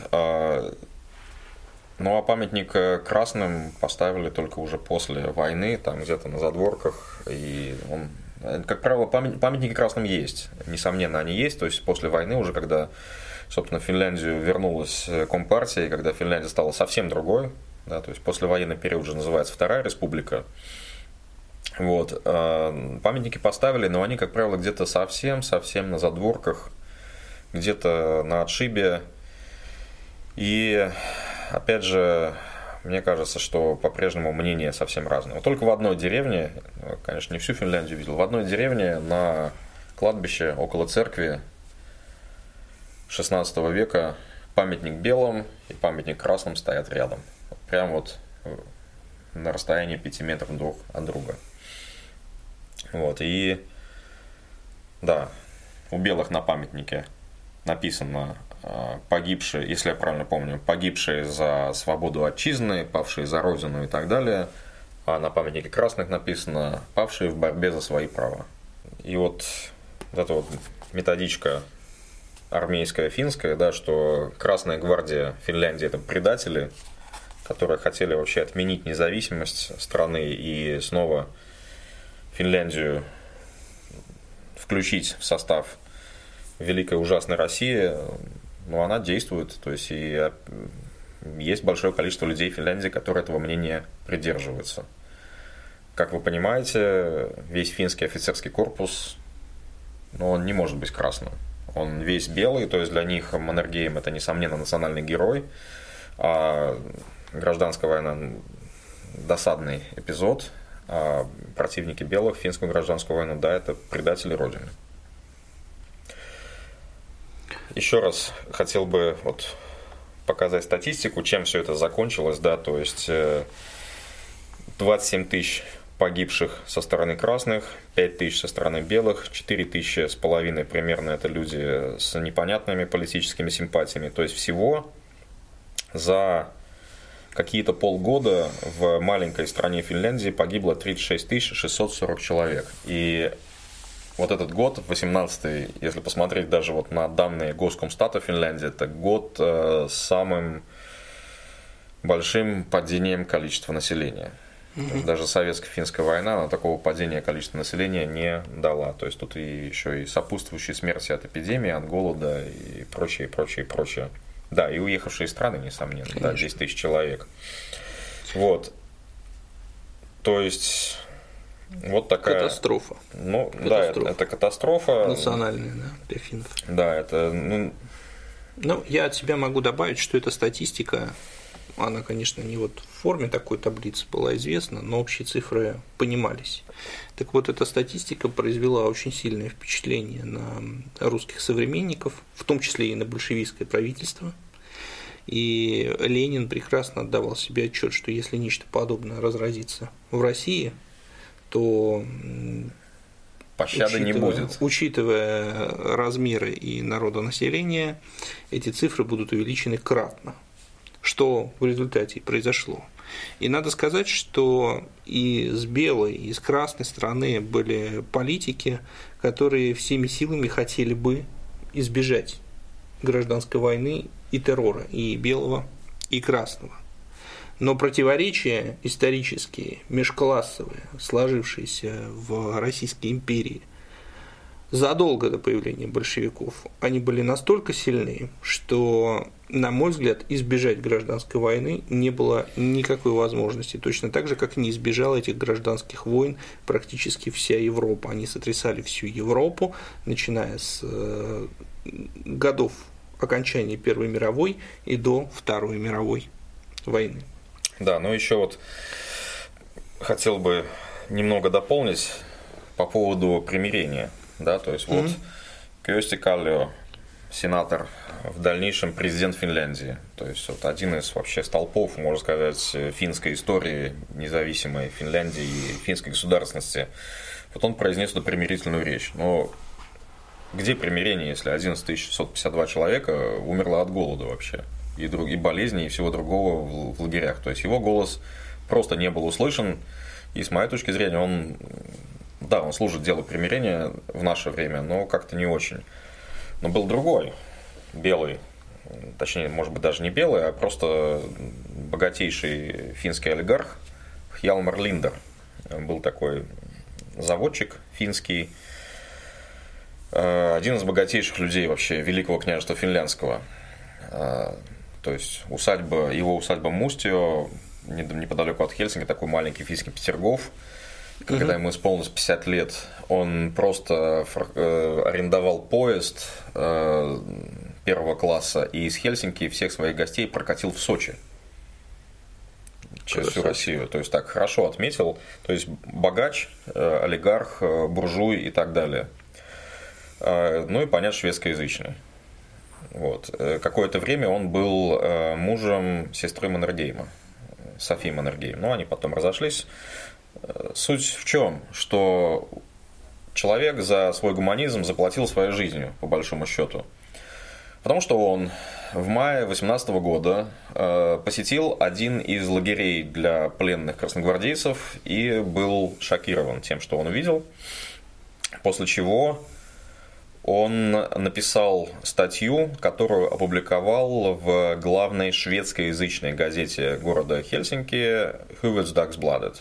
Ну а памятник красным поставили только уже после войны, там где-то на задворках. И он, как правило, памятники красным есть. Несомненно, они есть. То есть после войны, уже когда, собственно, в Финляндию вернулась Компартия, и когда Финляндия стала совсем другой, да, то есть послевоенный период уже называется Вторая Республика. Вот. Памятники поставили, но они, как правило, где-то совсем-совсем на задворках, где-то на отшибе. И опять же, мне кажется, что по-прежнему мнения совсем разные. Вот только в одной деревне, конечно, не всю Финляндию видел, в одной деревне на кладбище около церкви шестнадцатого века памятник белым и памятник красным стоят рядом. Прям вот на расстоянии пяти метров друг от друга. Вот, и да, у белых на памятнике написано погибшие, если я правильно помню, погибшие за свободу отчизны, павшие за родину и так далее, а на памятнике красных написано павшие в борьбе за свои права. И вот эта вот методичка армейская финская, да, что Красная гвардия Финляндии — это предатели, которые хотели вообще отменить независимость страны и снова Финляндию включить в состав великой ужасной России, но она действует, то есть и есть большое количество людей в Финляндии, которые этого мнения придерживаются. Как вы понимаете, весь финский офицерский корпус, ну, он не может быть красным. Он весь белый, то есть для них Маннергейм — это, несомненно, национальный герой, а гражданская война — досадный эпизод, а противники белых в финскую гражданскую войну, да, это предатели Родины. Еще раз хотел бы вот показать статистику, чем все это закончилось, да, то есть двадцать семь тысяч погибших со стороны красных, пять тысяч со стороны белых, четыре тысячи с половиной примерно это люди с непонятными политическими симпатиями, то есть всего за какие-то полгода в маленькой стране Финляндии погибло тридцать шесть тысяч шестьсот сорок человек. И вот этот год, восемнадцатый, если посмотреть даже вот на данные Госкомстата Финляндии, это год э, с самым большим падением количества населения. Mm-hmm. То есть даже советско-финская война на такого падения количества населения не дала. То есть тут и еще и сопутствующие смерти от эпидемии, от голода и прочее, прочее, прочее. Да, и уехавшие из страны, несомненно, конечно. Да, десять тысяч человек. Вот. То есть вот такая катастрофа. Ну, катастрофа. Да, это, это катастрофа. Национальная, да, для финнов. Да, это. Ну... ну, я от себя могу добавить, что эта статистика, она, конечно, не вот в форме такой таблицы была известна, но общие цифры понимались. Так вот, эта статистика произвела очень сильное впечатление на русских современников, в том числе и на большевистское правительство. И Ленин прекрасно отдавал себе отчет, что если нечто подобное разразится в России, то Пощады учитывая, не будет. Учитывая размеры и народонаселение, эти цифры будут увеличены кратно, что в результате и произошло. И надо сказать, что и с белой, и с красной стороны были политики, которые всеми силами хотели бы избежать гражданской войны и террора, и белого, и красного. Но противоречия исторические, межклассовые, сложившиеся в Российской империи задолго до появления большевиков, они были настолько сильны, что, на мой взгляд, избежать гражданской войны не было никакой возможности. Точно так же, как не избежала этих гражданских войн практически вся Европа. Они сотрясали всю Европу, начиная с годов окончания Первой мировой и до Второй мировой войны. Да, ну еще вот хотел бы немного дополнить по поводу примирения. Да, то есть mm-hmm. вот Kyösti Kallio, сенатор, в дальнейшем президент Финляндии. То есть вот один из вообще столпов, можно сказать, финской истории, независимой Финляндии и финской государственности. Вот он произнес эту примирительную речь. Но где примирение, если одиннадцать тысяч шестьсот пятьдесят два человека умерло от голода вообще? И, друг, и болезней, и всего другого в, в лагерях. То есть его голос просто не был услышан. И с моей точки зрения он, да, он служит делу примирения в наше время, но как-то не очень. Но был другой, белый, точнее, может быть, даже не белый, а просто богатейший финский олигарх Хjalmar Linder. Был такой заводчик финский, один из богатейших людей вообще Великого княжества Финляндского. То есть усадьба, его усадьба Мустио, неподалеку от Хельсинки, такой маленький финский Петергоф. Когда ему исполнилось пятьдесят лет, он просто арендовал поезд первого класса и из Хельсинки всех своих гостей прокатил в Сочи через всю Россию. То есть так хорошо отметил. То есть богач, олигарх, буржуй и так далее. Ну и, понятно, шведскоязычный. Вот. Какое-то время он был мужем сестры Маннергейма, Софии Маннергейм. Но они потом разошлись. Суть в чем? Что человек за свой гуманизм заплатил своей жизнью, по большому счету. Потому что он в мае две тысячи восемнадцатого года посетил один из лагерей для пленных красногвардейцев и был шокирован тем, что он увидел. После чего он написал статью, которую опубликовал в главной шведскоязычной газете города Хельсинки Hufvudstadsbladet.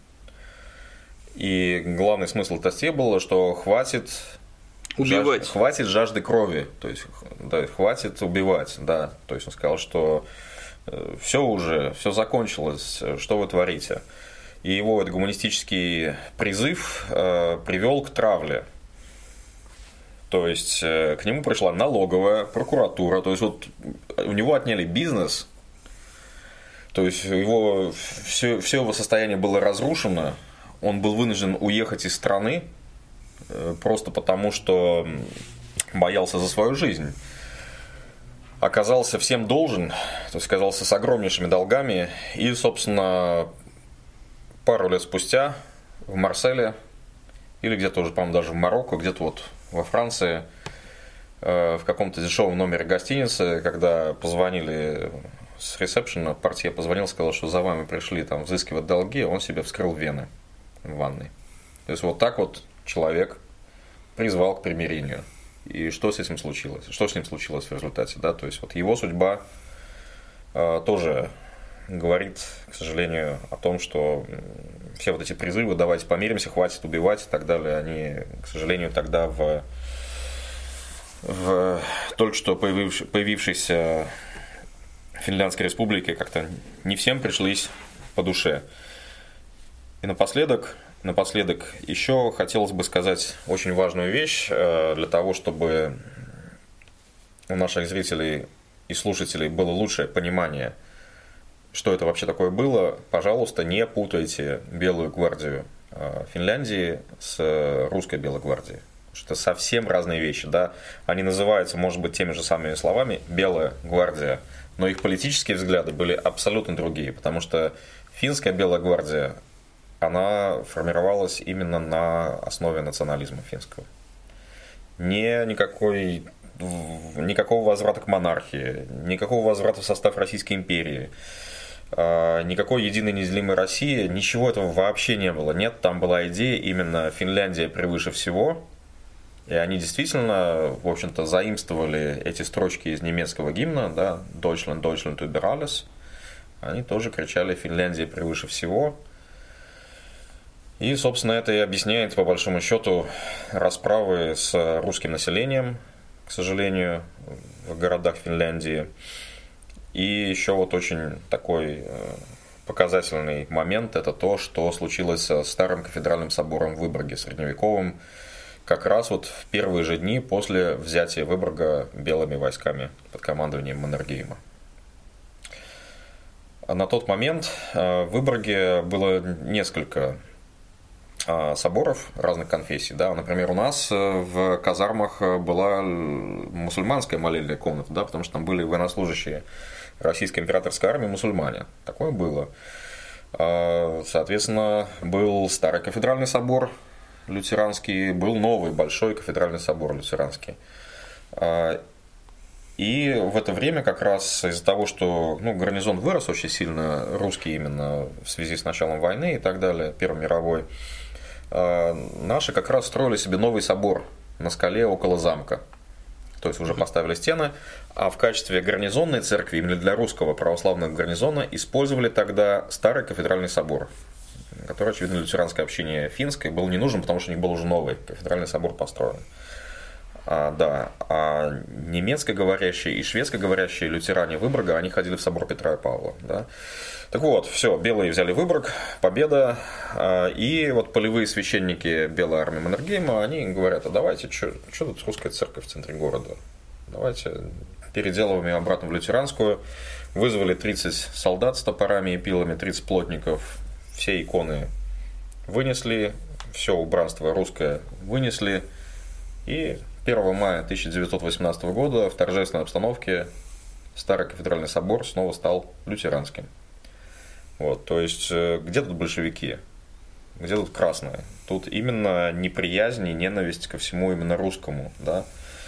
И главный смысл статьи был, что хватит убивать, жаж... хватит жажды крови, то есть да, хватит убивать, да. То есть он сказал, что все уже, все закончилось, что вы творите. И его этот гуманистический призыв э, привел к травле. То есть к нему пришла налоговая, прокуратура, то есть вот у него отняли бизнес, то есть его, все, все его состояние было разрушено, он был вынужден уехать из страны просто потому, что боялся за свою жизнь. Оказался всем должен, то есть оказался с огромнейшими долгами и, собственно, пару лет спустя в Марселе или где-то уже, по-моему, даже в Марокко, где-то вот во Франции, в каком-то дешевом номере гостиницы, когда позвонили с ресепшена, портье позвонил, сказал, что за вами пришли там взыскивать долги, он себе вскрыл вены в ванной. То есть вот так вот человек призвал к примирению. И что с этим случилось? Что с ним случилось в результате? Да? То есть вот его судьба э, тоже говорит, к сожалению, о том, что все вот эти призывы «давайте помиримся, хватит убивать» и так далее, они, к сожалению, тогда в, в только что появившей, появившейся Финляндской республике как-то не всем пришлись по душе. И напоследок, напоследок еще хотелось бы сказать очень важную вещь для того, чтобы у наших зрителей и слушателей было лучшее понимание, что это вообще такое было. Пожалуйста, не путайте Белую гвардию Финляндии с русской Белой гвардией. Потому что это совсем разные вещи. Да? Они называются, может быть, теми же самыми словами «Белая гвардия», но их политические взгляды были абсолютно другие, потому что финская Белая гвардия она формировалась именно на основе национализма финского. Не никакой, никакого возврата к монархии, никакого возврата в состав Российской империи, никакой единой неделимой России, ничего этого вообще не было. Нет, там была идея именно Финляндия превыше всего. И они действительно, в общем-то, заимствовали эти строчки из немецкого гимна, да, Deutschland, Deutschland über alles. Они тоже кричали «Финляндия превыше всего». И, собственно, это и объясняет, по большому счету, расправы с русским населением, к сожалению, в городах Финляндии. И еще вот очень такой показательный момент – это то, что случилось с Старым кафедральным собором в Выборге, средневековым, как раз вот в первые же дни после взятия Выборга белыми войсками под командованием Маннергейма. На тот момент в Выборге было несколько соборов разных конфессий. Да? Например, у нас в казармах была мусульманская молельная комната, да, потому что там были военнослужащие Российской императорской армии мусульмане. Такое было. Соответственно, был Старый кафедральный собор лютеранский, был новый большой кафедральный собор лютеранский. И в это время как раз из-за того, что ну, гарнизон вырос очень сильно, русский именно в связи с началом войны и так далее, Первой мировой, наши как раз строили себе новый собор на скале около замка. То есть уже поставили стены, а в качестве гарнизонной церкви, именно для русского православного гарнизона, использовали тогда Старый кафедральный собор, который, очевидно, лютеранской общине финской был не нужен, потому что у них был уже новый кафедральный собор построен. А, да, а немецкоговорящие и шведскоговорящие лютеране Выборга, они ходили в собор Петра и Павла. Да? Так вот, все, белые взяли Выборг, победа, и вот полевые священники Белой армии Маннергейма, они говорят, а давайте, что тут русская церковь в центре города, давайте переделываем ее обратно в лютеранскую, вызвали тридцать солдат с топорами и пилами, тридцать плотников, все иконы вынесли, все убранство русское вынесли, и первого мая тысяча девятьсот восемнадцатого года в торжественной обстановке Старый кафедральный собор снова стал лютеранским. Вот, то есть, где тут большевики? Где тут красные? Тут именно неприязнь и ненависть ко всему именно русскому. Да?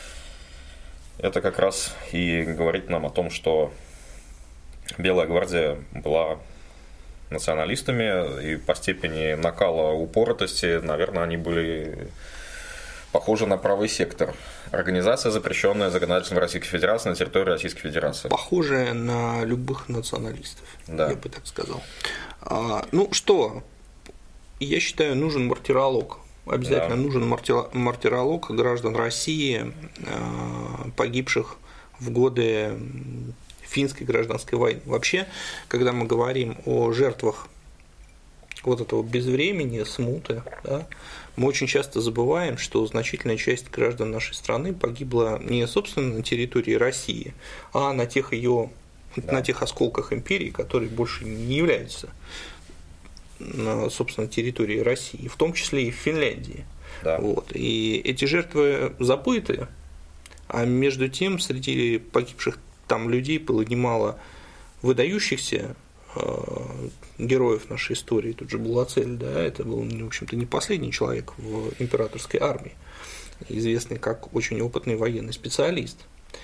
Это как раз и говорит нам о том, что Белая гвардия была националистами, и по степени накала упоротости, наверное, они были похожи на правый сектор. Организация, запрещенная законодательством Российской Федерации на территории Российской Федерации. Похожая на любых националистов, да. Я бы так сказал. А, ну что, я считаю, нужен мартиролог. Обязательно да. нужен мартиролог граждан России, погибших в годы финской гражданской войны. Вообще, когда мы говорим о жертвах вот этого безвремени, смуты, да, мы очень часто забываем, что значительная часть граждан нашей страны погибла не, собственно, на территории России, а на тех ее, да. на тех осколках империи, которые больше не являются, собственно, территорией России, в том числе и в Финляндии. Да. Вот. И эти жертвы забыты, а между тем среди погибших там людей было немало выдающихся героев нашей истории. Тут же была цель, да, это был, в общем-то, не последний человек в императорской армии, известный как очень опытный военный специалист.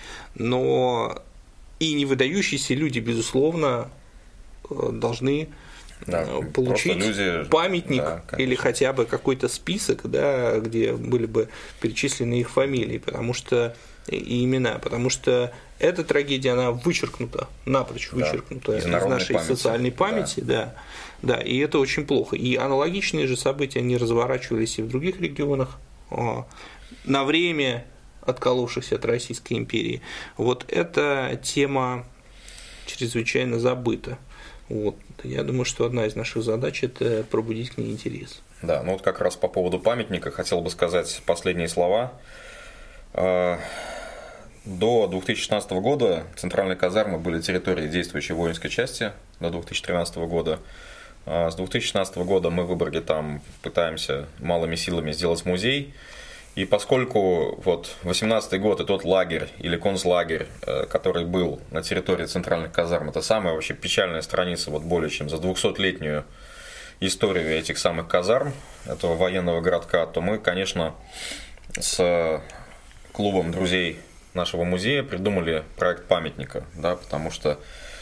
Но и не выдающиеся люди, безусловно, должны да, получить люди, памятник да, или хотя бы какой-то список, да, где были бы перечислены их фамилии, потому что и имена, потому что эта трагедия, она вычеркнута, напрочь вычеркнута да, из, из нашей памяти. социальной памяти, да. Да, да, и это очень плохо. И аналогичные же события, они разворачивались и в других регионах на время отколовшихся от Российской империи. Вот эта тема чрезвычайно забыта. Вот. Я думаю, что одна из наших задач – это пробудить к ней интерес. Да, ну вот как раз по поводу памятника хотел бы сказать последние слова. До две тысячи шестнадцатого года центральные казармы были территорией действующей воинской части до две тысячи тринадцатого года. С две тысячи шестнадцатого года мы в Выборге там пытаемся малыми силами сделать музей. И поскольку вот восемнадцатый год и тот лагерь или концлагерь, который был на территории центральных казарм, это самая вообще печальная страница вот более чем за двухсотлетнюю историю этих самых казарм, этого военного городка, то мы, конечно, с клубом друзей нашего музея придумали проект памятника, да, потому что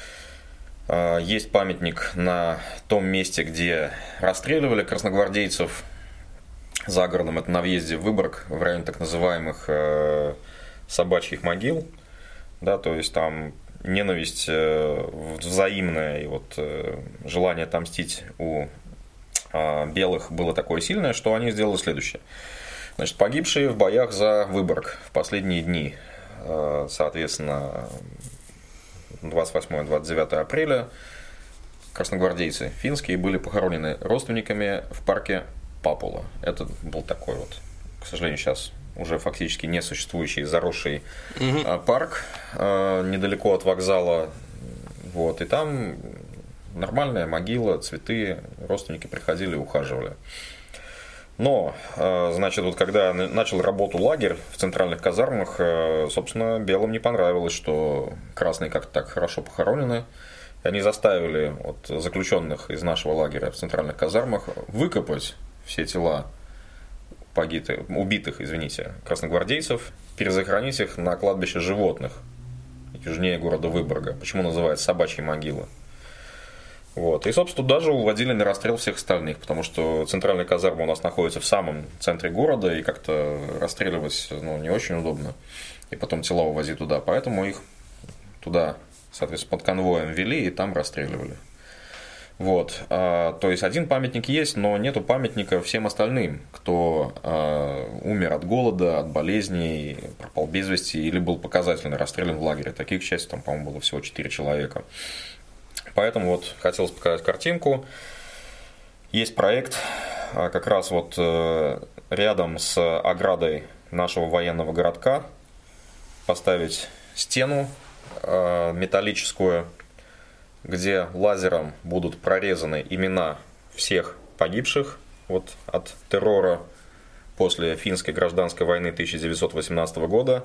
э, есть памятник на том месте, где расстреливали красногвардейцев за городом, это на въезде в Выборг, в районе так называемых э, собачьих могил, да, то есть там ненависть э, взаимная и вот э, желание отомстить у э, белых было такое сильное, что они сделали следующее. Значит, погибшие в боях за Выборг в последние дни, соответственно, двадцать восьмое — двадцать девятое апреля, красногвардейцы финские были похоронены родственниками в парке Папула. Это был такой вот, к сожалению, сейчас уже фактически несуществующий заросший угу. парк недалеко от вокзала. Вот, и там нормальная могила, цветы, родственники приходили и ухаживали. Но, значит, вот когда начал работу лагерь в центральных казармах, собственно, белым не понравилось, что красные как-то так хорошо похоронены. И они заставили вот заключенных из нашего лагеря в центральных казармах выкопать все тела погибших, убитых, извините, красногвардейцев, перезахоронить их на кладбище животных южнее города Выборга. Почему называется собачьи могилы? Вот. И, собственно, туда же уводили на расстрел всех остальных, потому что центральная казарма у нас находится в самом центре города, и как-то расстреливать ну, не очень удобно, и потом тела увозить туда, поэтому их туда, соответственно, под конвоем вели и там расстреливали. Вот. А, то есть один памятник есть, но нету памятника всем остальным, кто а, умер от голода, от болезней, пропал без вести или был показательно расстрелян в лагере. Таких, к счастью, там, по-моему, было всего четыре человека. Поэтому вот хотелось показать картинку. Есть проект как раз вот рядом с оградой нашего военного городка поставить стену металлическую, где лазером будут прорезаны имена всех погибших вот от террора после финской гражданской войны тысяча девятьсот восемнадцатого года,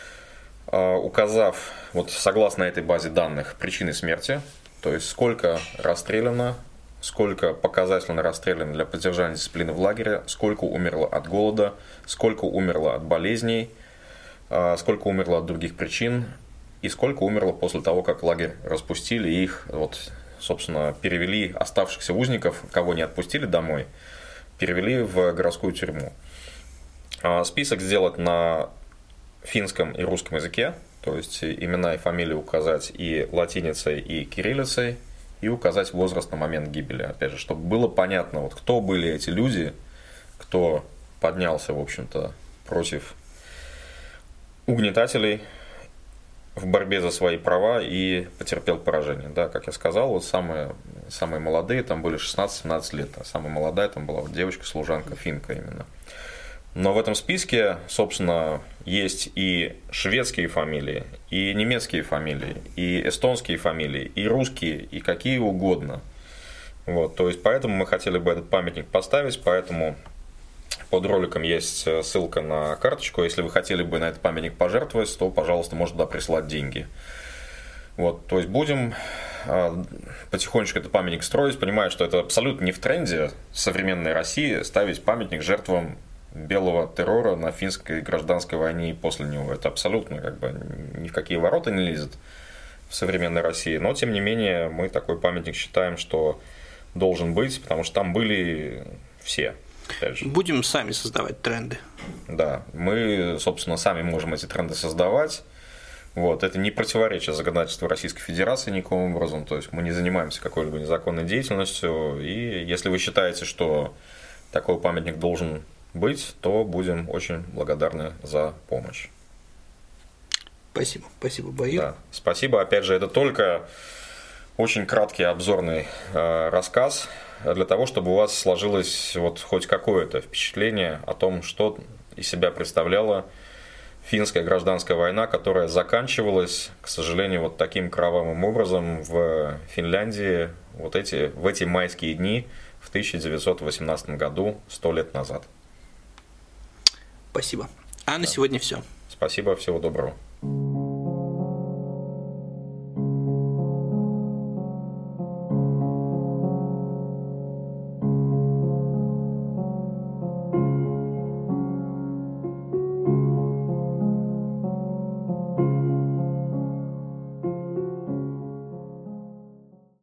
указав вот согласно этой базе данных причины смерти. То есть сколько расстреляно, сколько показательно расстреляно для поддержания дисциплины в лагере, сколько умерло от голода, сколько умерло от болезней, сколько умерло от других причин и сколько умерло после того, как лагерь распустили и их, вот, собственно, перевели оставшихся узников, кого не отпустили домой, перевели в городскую тюрьму. Список сделать на финском и русском языке. То есть имена и фамилии указать и латиницей, и кириллицей, и указать возраст на момент гибели. Опять же, чтобы было понятно, вот, кто были эти люди, кто поднялся, в общем-то, против угнетателей в борьбе за свои права и потерпел поражение. Да, как я сказал, вот самые, самые молодые там были шестнадцать-семнадцать лет, а самая молодая там была вот девочка-служанка, финка именно. Но в этом списке, собственно, есть и шведские фамилии, и немецкие фамилии, и эстонские фамилии, и русские, и какие угодно. Вот, то есть, поэтому мы хотели бы этот памятник поставить, поэтому под роликом есть ссылка на карточку. Если вы хотели бы на этот памятник пожертвовать, то, пожалуйста, можете туда прислать деньги. Вот, то есть, будем потихонечку этот памятник строить, понимая, что это абсолютно не в тренде в современной России ставить памятник жертвам белого террора на финской гражданской войне и после него. Это абсолютно как бы ни в какие ворота не лезет в современной России. Но, тем не менее, мы такой памятник считаем, что должен быть, потому что там были все. Будем сами создавать тренды. Да, мы, собственно, сами можем эти тренды создавать. Вот, это не противоречит законодательству Российской Федерации никаким образом. То есть мы не занимаемся какой-либо незаконной деятельностью. И если вы считаете, что такой памятник должен быть, то будем очень благодарны за помощь. Спасибо, спасибо, Баир. Да, спасибо. Опять же, это только очень краткий обзорный э, рассказ для того, чтобы у вас сложилось вот хоть какое-то впечатление о том, что из себя представляла финская гражданская война, которая заканчивалась, к сожалению, вот таким кровавым образом в Финляндии вот эти, в эти майские дни в тысяча девятьсот восемнадцатом году, сто лет назад. Спасибо. А на да. сегодня все. Спасибо, всего доброго.